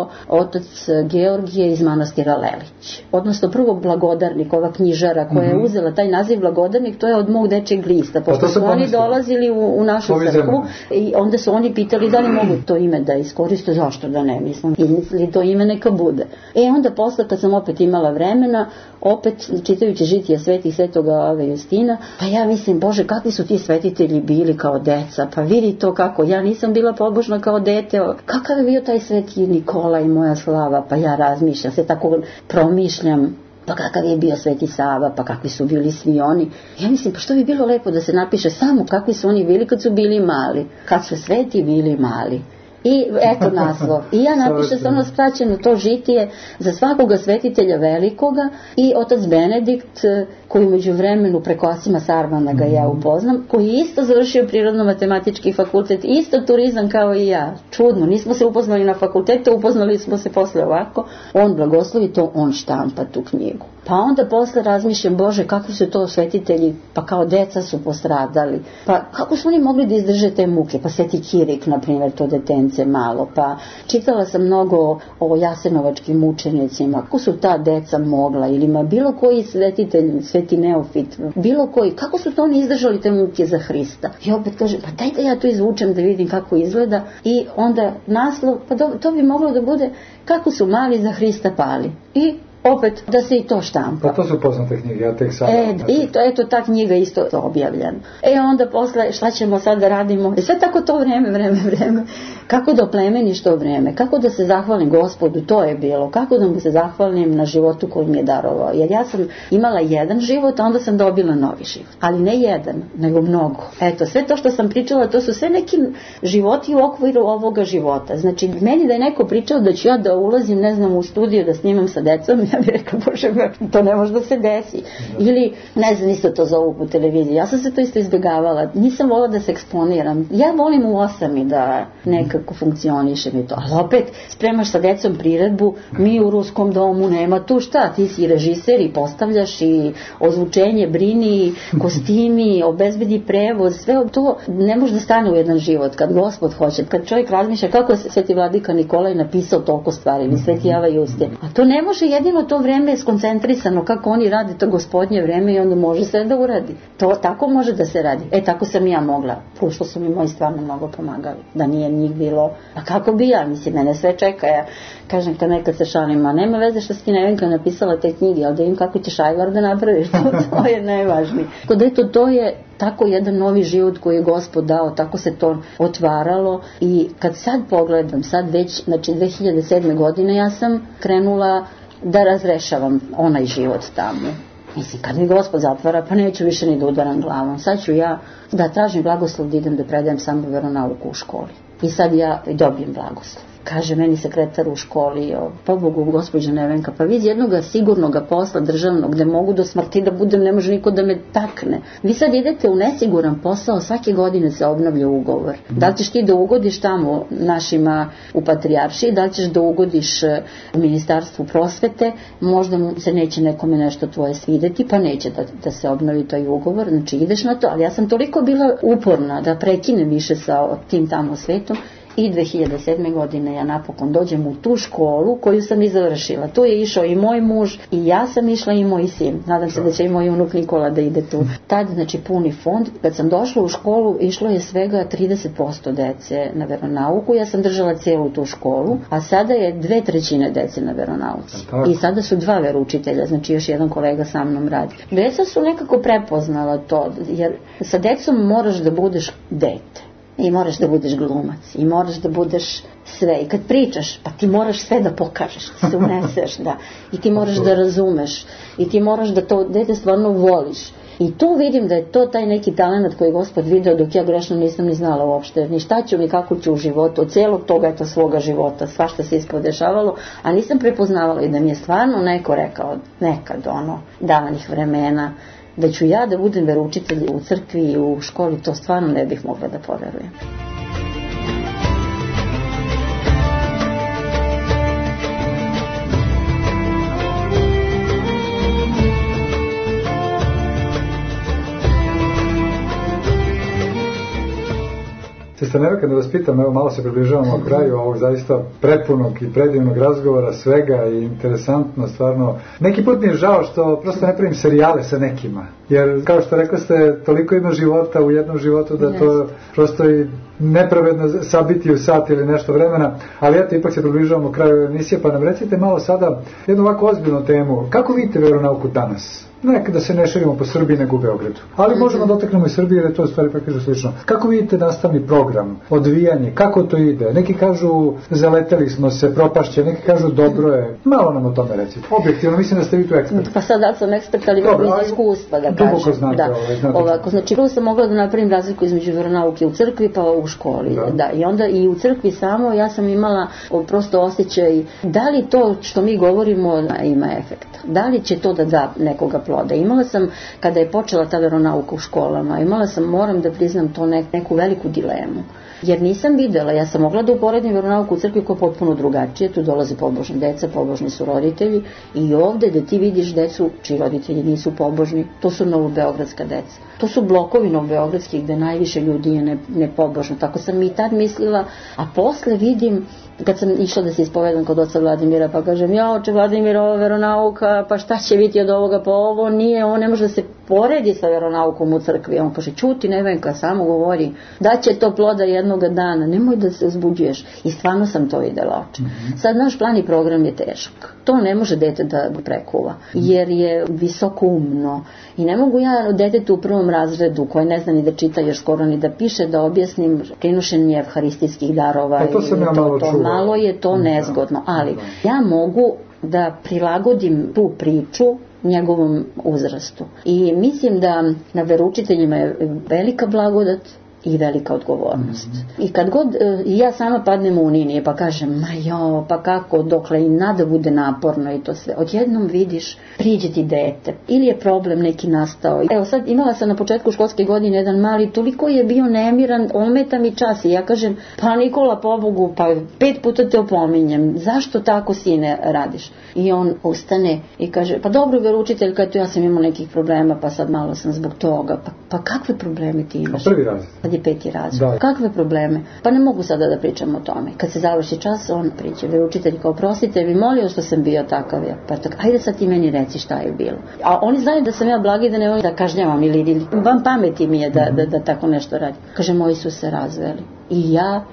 otac Georgije iz manastira Lelić. Odnosno prvo blagodarnik, ova knjižara koja je uzela taj naziv blagodarnik, to je od mog dečeg lista, pošto su oni dolazili u našu crkvu i onda su oni pitali da li mogu to ime da iskoriste, zašto da ne, mislim, ili to ime neka bude. Onda posle kad sam opet imala vremena, opet čitajući žitije svetih Svetoga Ave Justina, pa ja mislim, Bože, kakvi su ti svetitelji bili kao deca, pa vidi to kako, ja nisam bila pobožna kao dete, kakav je bio taj sveti Nikola i moja slava, pa ja razmišljam, se tako promišljam, pa kakav je bio sveti Sava, pa kakvi su bili svi oni. Ja mislim, pa što bi bilo lepo da se napiše samo kakvi su oni bili kad su bili mali, kad su sveti bili mali. I eto naslov. I ja napišem samo skraćeno to žitije za svakoga svetitelja velikoga i otac Benedikt, koji među vremenu preko Asima Sarvana ga ja upoznam, koji je isto završio prirodno-matematički fakultet, isto turizam kao i ja. Čudno, nismo se upoznali na fakultetu, upoznali smo se posle ovako. On blagoslovi to, on štampa tu knjigu. Pa onda posle razmišljam, Bože, kakvi su to svetitelji, pa kao deca su postradali, pa kako su oni mogli da izdrže te muke, pa sveti Kirik, na primjer, to detence malo, pa čitala sam mnogo o jasenovačkim mučenicima, kako su ta deca mogla, ili ma bilo koji svetitelj, sveti Neofit, bilo koji, kako su to oni izdržali te muke za Hrista. I opet kažem, pa daj da ja to izvučem da vidim kako izgleda, i onda naslov, pa to bi moglo da bude kako su mali za Hrista pali. I opet da se i to štampa. Pa to su poznate knjige, ja tek sad. I eto ta knjiga isto objavljena. Onda posle šta ćemo sad da radimo? Sve tako to vreme. Kako da oplemeniš to vreme? Kako da se zahvalim Gospodu? To je bilo. Kako da mu se zahvalim na životu koji mi je darovao? Jer ja sam imala jedan život, a onda sam dobila novi život. Ali ne jedan, nego mnogo. Eto, sve to što sam pričala, to su sve neki životi u okviru ovoga života. Znači, meni da je neko pričao da ću ja da ulazim, ne znam, u studiju da snimam sa decom, ja bih rekao, Bože, to ne može da se desi. Ili, ne znam, isto to zovu po televiziji. Ja sam se to isto izbjegavala. Nisam volila da se eksponiram. Ja volim u 8 da nekako funkcionišem i to. Ali opet, spremaš sa decom priredbu, mi u Ruskom domu nema tu šta. Ti si režiser i postavljaš i ozvučenje, brini, kostimi, obezbedi prevoz, sve to ne može da stane u jedan život. Kad Gospod hoće, kad čovjek razmišlja kako je sveti vladika Nikolaj napisao toliko stvari, ili sveti Ava Justin. A to ne može jedino to vreme je skoncentrisano kako oni rade to gospodnje vreme i onda može sve da uradi. To tako može da se radi. Tako sam ja mogla. Plus što su mi moji stvarno mnogo pomagali. Da nije njih bilo. A kako bi ja? Mislim, mene sve čeka. Ja kažem kad nekad se šalim, a nema veze što si ti Nevenka napisala te knjige, ali da im kako ćeš ajvar da napraviš. To je najvažnije. Kod to je tako jedan novi život koji je Gospod dao, tako se to otvaralo i kad sad pogledam, sad već, znači 2007. godine ja sam krenula da razrešavam onaj život tamo. Mislim, kad mi Gospod zatvara, pa neću više ni da udaram glavom. Sad ću ja da tražim blagoslov da idem da predajem samo veronauku u školi. I sad ja dobijem blagoslov. Kaže meni sekretar u školi, po Bogu, gospođa Nevenka, pa vi iz jednog sigurnog posla državnog, gde mogu do smrti da budem, ne može niko da me takne. Vi sad idete u nesiguran posao, svake godine se obnavlja ugovor. Da li ćeš ti da ugodiš tamo našima u Patrijaršiji, da li ćeš da ugodiš u Ministarstvu prosvete, možda se neće nekome nešto tvoje svideti, pa neće da se obnovi taj ugovor, znači ideš na to. Ali ja sam toliko bila uporna da prekinem više sa tim tamo svetom. I 2007. godine ja napokon dođem u tu školu koju sam i završila. Tu je išao i moj muž i ja sam išla i moj sin. Nadam se da će i moj unuk Nikola da ide tu. Tad, znači, puni fond. Kad sam došla u školu, išlo je svega 30% dece na veronauku. Ja sam držala cijelu tu školu, a sada je 2/3 dece na veronauci. I sada su 2 veroučitelja, znači još jedan kolega sa mnom radi. Deca su nekako prepoznala to, jer sa decom moraš da budeš dete. I moraš da budeš glumac, i moraš da budeš sve. I kad pričaš, pa ti moraš sve da pokažeš, ti se uneseš, da. I ti moraš da razumeš, i ti moraš da to dete stvarno voliš. I tu vidim da je to taj neki talent koji je Gospod video, dok ja grešno nisam ni znala uopšte, ni šta ću, ni kako ću u životu, od cijelog toga je to svoga života, svašta se ispodešavalo, a nisam prepoznavala i da mi je stvarno neko rekao, nekad davnih vremena, da ću ja da budem veroučitelj u crkvi i u školi, to stvarno ne bih mogla da poverujem. Sestranera, kad vas pitam, evo malo se približavamo kraju ovog zaista prepunog i predivnog razgovora, svega i interesantno, stvarno. Neki put mi je žao što prosto ne pravim serijale sa nekima, jer kao što rekla ste, toliko ima života u jednom životu da to prosto i nepravedno sabiti u sat ili nešto vremena, ali eto, ipak se približavamo kraju emisije, pa nam recite malo sada jednu ovako ozbiljnu temu. Kako vidite veronauku danas? Da se ne širimo po Srbiji nego u Beogradu. Ali možemo dotaknemo i Srbije jer je to u stvari praktično slično. Kako vidite nastavni program, odvijanje, kako to ide? Neki kažu zaleteli smo se, propašće, neki kažu dobro je. Malo nam o tome recite. Objektivno, mislim da ste vi tu ekspert. Pa sad sam ekspert, ali mogu iz iskustva da kažem. Duboko znate Ovako, znači prvo sam mogla da napravim razliku između veronauke u crkvi pa u školi. Da. I onda i u crkvi samo ja sam imala prosto osjećaj da li to što mi govorimo ima efekta. Da li će to da da nekoga ploda. Imala sam, kada je počela ta veronauka u školama, imala sam, moram da priznam, to neku veliku dilemu. Jer nisam videla, ja sam mogla da uporedim veronauku u crkvi koja je potpuno drugačije, tu dolaze pobožni deca, pobožni su roditelji i ovde da ti vidiš decu čiji roditelji nisu pobožni, to su novobeogradska deca. To su blokovi novobeogradski gde najviše ljudi je nepobožno. Tako sam i tad mislila, a posle vidim, kad sam išla da se ispovedam kod oca Vladimira, pa kažem, ja oče Vladimir, ova veronauka, pa šta će biti od ovoga, pa ovo nije, on ne može da se poredi sa veronaukom u crkvi. On kaže, čuti Nevenka, samo govori, da će to ploda jednoga dana, nemoj da se uzbuđuješ. I stvarno sam to videla oče. Sad naš plan i program je težak. To ne može dete da prekuva, jer je visoko umno. I ne mogu ja detetu u prvom razredu, koje ne zna ni da čita još skoro ni da piše, da objasnim prinošenje evharistijskih darova. Pa to sam ja malo čuo. Malo je to nezgodno, ali ja mogu da prilagodim tu priču njegovom uzrastu. I mislim da na veroučiteljima je velika blagodat i velika odgovornost. I kad god ja sama padnem u ninije pa kažem, pa kako, dokle i nada bude naporno i to sve, odjednom vidiš, priđe ti dete, ili je problem neki nastao. Evo sad imala sam na početku školske godine jedan mali, toliko je bio nemiran, ometa mi čas i ja kažem, pa Nikola, pobogu, pa 5 puta te opominjem, zašto tako sine radiš? I on ustane i kaže, pa dobro veroučiteljka, eto ja sam imao nekih problema, pa sad malo sam zbog toga. Pa kakve probleme ti imaš? Prvi razred. Kad je 5. razred. Kakve probleme? Pa ne mogu sada da pričam o tome. Kad se završi čas, on priče, veroučiteljka, oprostite, vi molio što sam bio takav. Pa tako, ajde sad ti meni reci šta je bilo. A oni znaju da sam ja blagi, da ne volim da kažnjavam ili vam pameti mi je da tako nešto radi. Kaže, moji su se razveli. I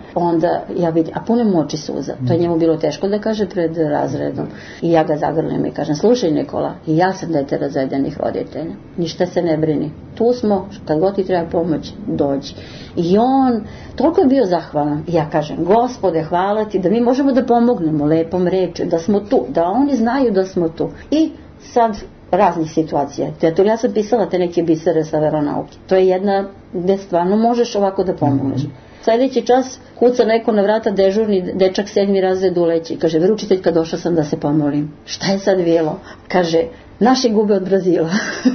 ja vidim, a punem oči suza. To je njemu bilo teško da kaže pred razredom. I ja ga zagrlim i kažem, slušaj Nikola, i ja sam dete razvedenih roditelja. Ništa se ne brini. Tu smo, kad god ti treba pomoć, dođi. I on, toliko je bio zahvalan. I ja kažem, Gospode, hvala ti da mi možemo da pomognemo lepom reči, da smo tu, da oni znaju da smo tu. I sad raznih situacija. Ja sam pisala te neke bisere sa veronauke. To je jedna gde stvarno možeš ovako da pomogneš. Sljedeći čas kuca neko na vrata, dežurni dečak 7. razred uleći. Kaže, veroučiteljka, došla sam da se pomolim. Šta je sad bilo? Kaže, naši gube od Brazila.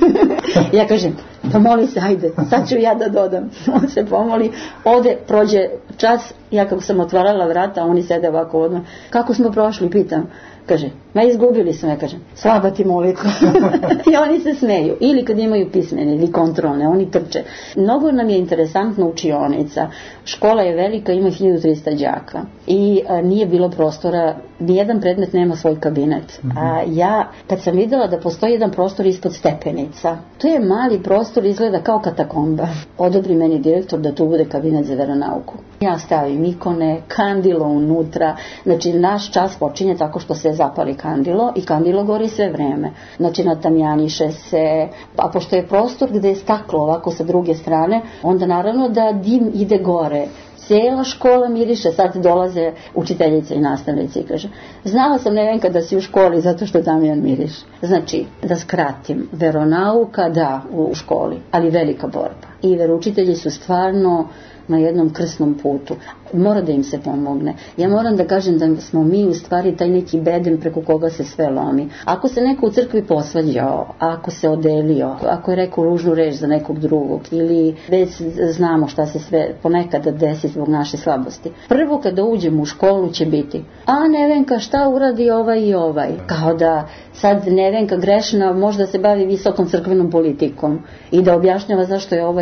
Ja kažem, pa moli se, ajde, sad ću ja da dodam. On se pomoli, ode, prođe čas, ja kako sam otvarala vrata, oni sede ovako odmah. Kako smo prošli, pitam. Kaže, izgubili smo, ja kažem, slaba ti molitva. I oni se smeju. Ili kad imaju pismene ili kontrolne, oni trče. Mnogo nam je interesantna učionica. Škola je velika, ima 1300 đaka. I nije bilo prostora, nijedan predmet nema svoj kabinet. A ja, kad sam videla da postoji jedan prostor ispod stepenica, to je mali prostor, izgleda kao katakomba. Odobri meni direktor da tu bude kabinet za veronauku. Ja stavim ikone, kandilo unutra. Znači, naš čas počinje tako što se zapali kandilo i kandilo gori sve vreme. Znači, natamjaniše se, a pošto je prostor gde je staklo ovako sa druge strane, onda naravno da dim ide gore. Cijela škola miriše, sad dolaze učiteljice i nastavnici i kaže, znala sam Nevenka da si u školi zato što Damjan miriš. Znači, da skratim, veronauka da u školi, ali velika borba. I veroučitelji su stvarno na jednom krsnom putu. Mora da im se pomogne. Ja moram da kažem da smo mi u stvari taj neki bedem preko koga se sve lomi. Ako se neko u crkvi posvađao, ako se odelio, ako je rekao ružnu reč za nekog drugog ili već znamo šta se sve ponekada desi zbog naše slabosti. Prvo kada uđemo u školu će biti, a Nevenka šta uradi ovaj i ovaj. Kao da sad Nevenka grešna možda se bavi visokom crkvenom politikom i da objašnjava zašto je ovaj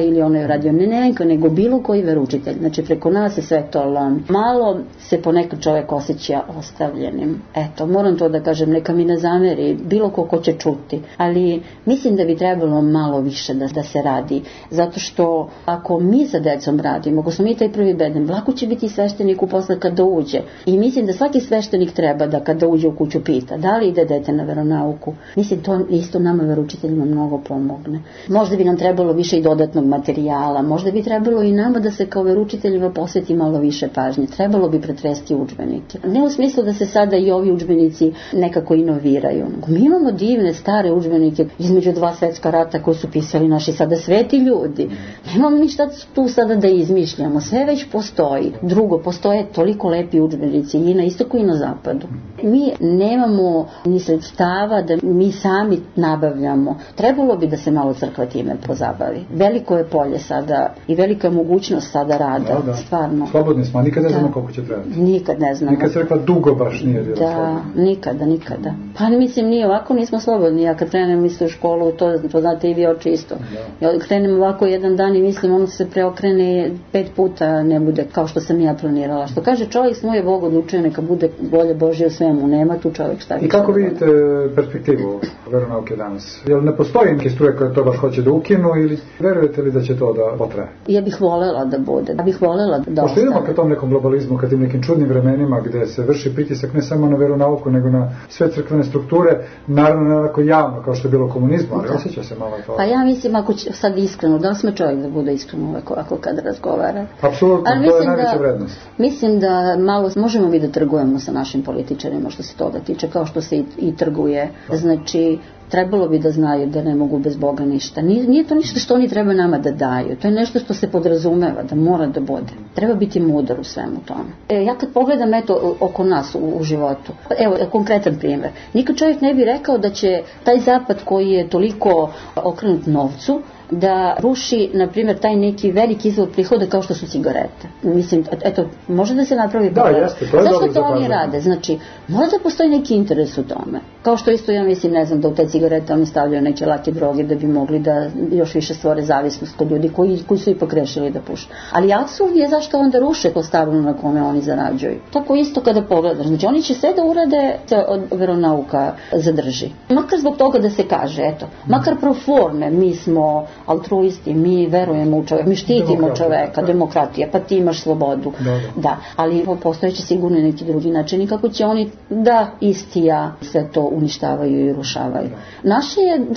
ili ono je radio ne Nevenka, nego bilo koji veroučitelj. Znači preko nas se sve to lomi. Malo se ponekad čovjek osjeća ostavljenim. Eto, moram to da kažem, neka mi ne zameri, bilo ko će čuti. Ali mislim da bi trebalo malo više da se radi. Zato što ako mi sa decom radimo, ako smo mi taj prvi bedem, lako će biti svešteniku posle kada uđe. I mislim da svaki sveštenik treba da kada uđe u kuću pita da li ide dete na veronauku. Mislim, to isto nama veroučiteljima mnogo pomogne. Možda bi nam trebalo više i dodatnog materijala, možda bi trebalo i nama da se kao veroučiteljima posveti malo više pažnje. Trebalo bi pretresti udžbenike. Ne u smislu da se sada i ovi udžbenici nekako inoviraju. Mi imamo divne stare udžbenike između 2 svetska rata koji su pisali naši sada sveti ljudi. Nemamo ništa tu sada da izmišljamo. Sve već postoji. Drugo, postoje toliko lepi udžbenici i na istoku i na zapadu. Mi nemamo ni sredstava da mi sami nabavljamo. Trebalo bi da se malo crkva time pozabavi. Veliko je polje sada i velika je mogućnost sada rada. Da. Stvarno. Slobodni smo, a nikad ne znamo koliko će trebati. Nikad ne znamo. Nikad crkva dugo baš nije bila slobodna. Nikada. Pa mislim, nije ovako, nismo slobodni. Ja kad krenem isto u školu, to znate i vi oči isto. Ja krenem ovako jedan dan i mislim, ono se preokrene 5 puta, ne bude kao što sam ja planirala. Što kaže čovjek, svoj je Bog odlučio, neka bude volja Božja u svemu. Nema tu čovjek šta. I kako vidite perspektivu veronauke danas? Jel ne postoji neke struje koje to baš hoće da ukinu ili verujete li da će to da potraje? Ja bih volela da bude. Ja bih volela da pošto idemo ka tom nekom globalizmu, ka tim nekim čudnim vremenima gde se vrši pritisak ne samo na veronauku, nego na sve crkvene strukture, naravno ne onako javno kao što je bilo komunizmu, ali osjeća se malo to. Pa ja mislim, ako će sad iskreno, da li sme čovjek da bude iskreno ovako kada razgovara? Apsolutno, to je najveća vrednost. Mislim da malo možemo mi da trgujemo sa našim političarima što se toga tiče, kao što se i trguje. Znači, trebalo bi da znaju da ne mogu bez Boga ništa. Nije to ništa što oni treba nama da daju. To je nešto što se podrazumeva, da mora da bude. Treba biti mudar u svemu tome. Ja kad pogledam oko nas u životu, evo, konkretan primjer. Nikad čovjek ne bi rekao da će taj zapad koji je toliko okrenut novcu, da ruši, na primjer, taj neki veliki izvor prihoda kao što su cigarete. Mislim, eto, može da se napravi problem. Jeste, to je zašto to oni rade? Znači, možda postoji neki interes u tome. Kao što isto ja mislim, ne znam, da u te cigarete oni stavljaju neke lake droge da bi mogli da još više stvore zavisnost kod ljudi koji su ipak rešili da puše. Ali apsurd je zašto onda ruše to stablo na kome oni zarađuju. Tako isto kada pogledaš. Znači, oni će sve da urade od veronauka zadrži. Makar zbog toga da se kaže, eto, makar pro forme, mi smo altruisti, mi verujemo u čovjeka, mi štitimo čovjeka, demokratija, pa ti imaš slobodu. Da, ali postojeće sigurno neki drugi načini kako će oni da istija sve to uništavaju i rušavaju. Naše je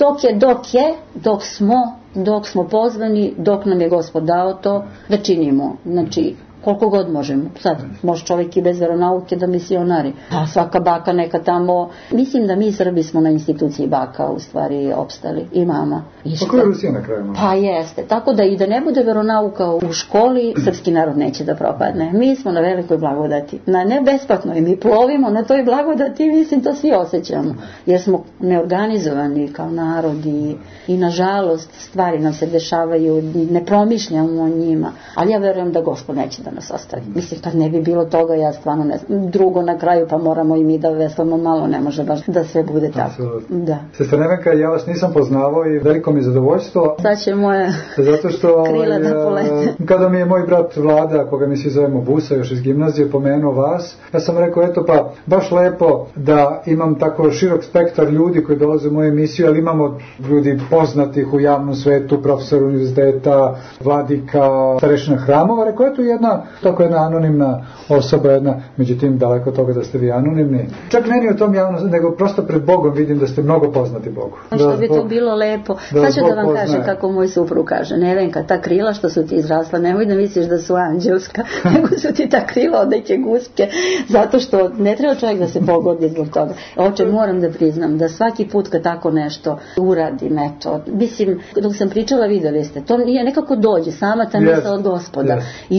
dok smo pozvani, dok nam je Gospod dao to da činimo. Znači, koliko god možemo. Sad, može čovjek i bez veronauke da misionari. A svaka baka neka tamo... Mislim da mi Srbi smo na instituciji baka u stvari opstali. I mama. Kako je Rusija na kraju? Pa jeste. Tako da i da ne bude veronauka u školi, srpski narod neće da propadne. Mi smo na velikoj blagodati. Ne besplatno i mi plovimo na toj blagodati, mislim to svi osjećamo. Jer smo neorganizovani kao narod i nažalost stvari nam se dešavaju, ne promišljamo o njima. Ali ja verujem da Gospod neće da nas ostavi. Mislim, kad ne bi bilo toga, ja stvarno ne znam. Drugo na kraju, pa moramo i mi da veslamo malo, ne može baš da sve bude tako. Da. Sestra Nevenka, ja vas nisam poznavao i veliko mi je zadovoljstvo. Sad će moje zato što, krila da polete. Kada mi je moj brat Vlada, koga mi svi zovemo Busa, još iz gimnazije, pomenuo vas, ja sam rekao, eto pa, baš lepo da imam tako širok spektar ljudi koji dolaze u moju emisiju, ali imamo ljudi poznatih u javnom svetu, profesor univerziteta, vladika, starešina hramova. Rekao, eto jedna anonimna osoba, međutim daleko od toga da ste vi anonimni. Čak ne ni o tom javno, nego prosto pred Bogom vidim da ste mnogo poznati Bogu. Što bi to bilo lepo. Sad ću da vam kažem kako moj suprug kaže. Nevenka, ta krila što su ti izrasla, nemoj da misliš da su anđelska, nego su ti ta krila od neke guske, zato što ne treba čovjek da se pogodi zbog toga. Oče, moram da priznam da svaki put kad tako nešto uradim, eto, mislim, dok sam pričala, videli ste, to nekako dođe, sama ta misla od Gospoda i uradiš.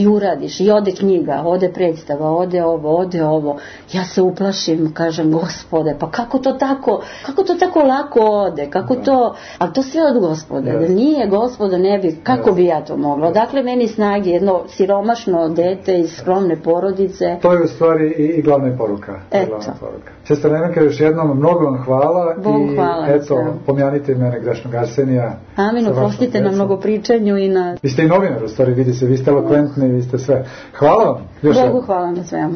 radiš i ode knjiga, ode predstava, ode ovo, ja se uplašim, kažem, Gospode, pa kako to tako lako ode, kako to, ali to sve od Gospoda, da nije Gospoda ne bi, kako bi ja to mogla, dakle meni snage, jedno siromašno dete iz skromne porodice. To je u stvari i glavna poruka. Sestra Nevenka, još jednom mnogo vam hvala. Bogu hvala. I eto, pomjanite mene grešnog Arsenija. Amin, oprostite na mnogo pričanju i na... Vi ste i novinar, u stvari, vidi se, vi ste elokventni, vi ste sve. Hvala vam. Bogu hvala na svemu.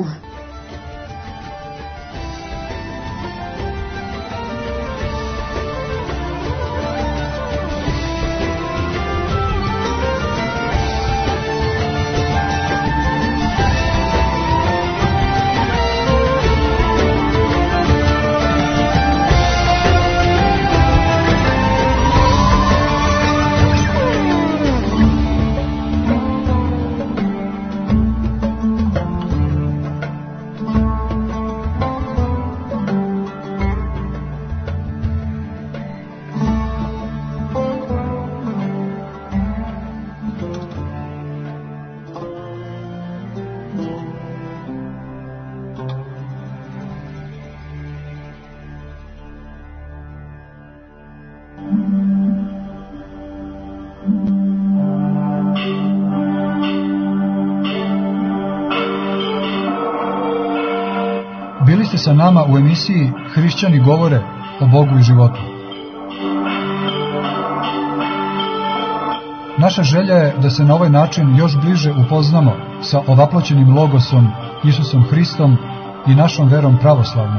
Bili ste sa nama u emisiji Hrišćani govore o Bogu i životu. Naša želja je da se na ovaj način još bliže upoznamo sa ovaploćenim logosom Isusom Hristom i našom verom pravoslavnom.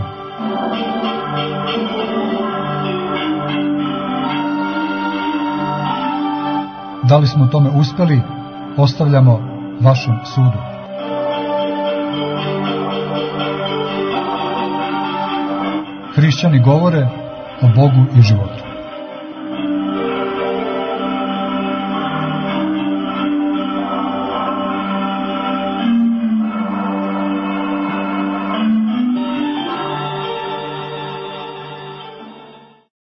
Da li smo u tome uspeli, ostavljamo vašem sudu. Hrišćani govore o Bogu i životu.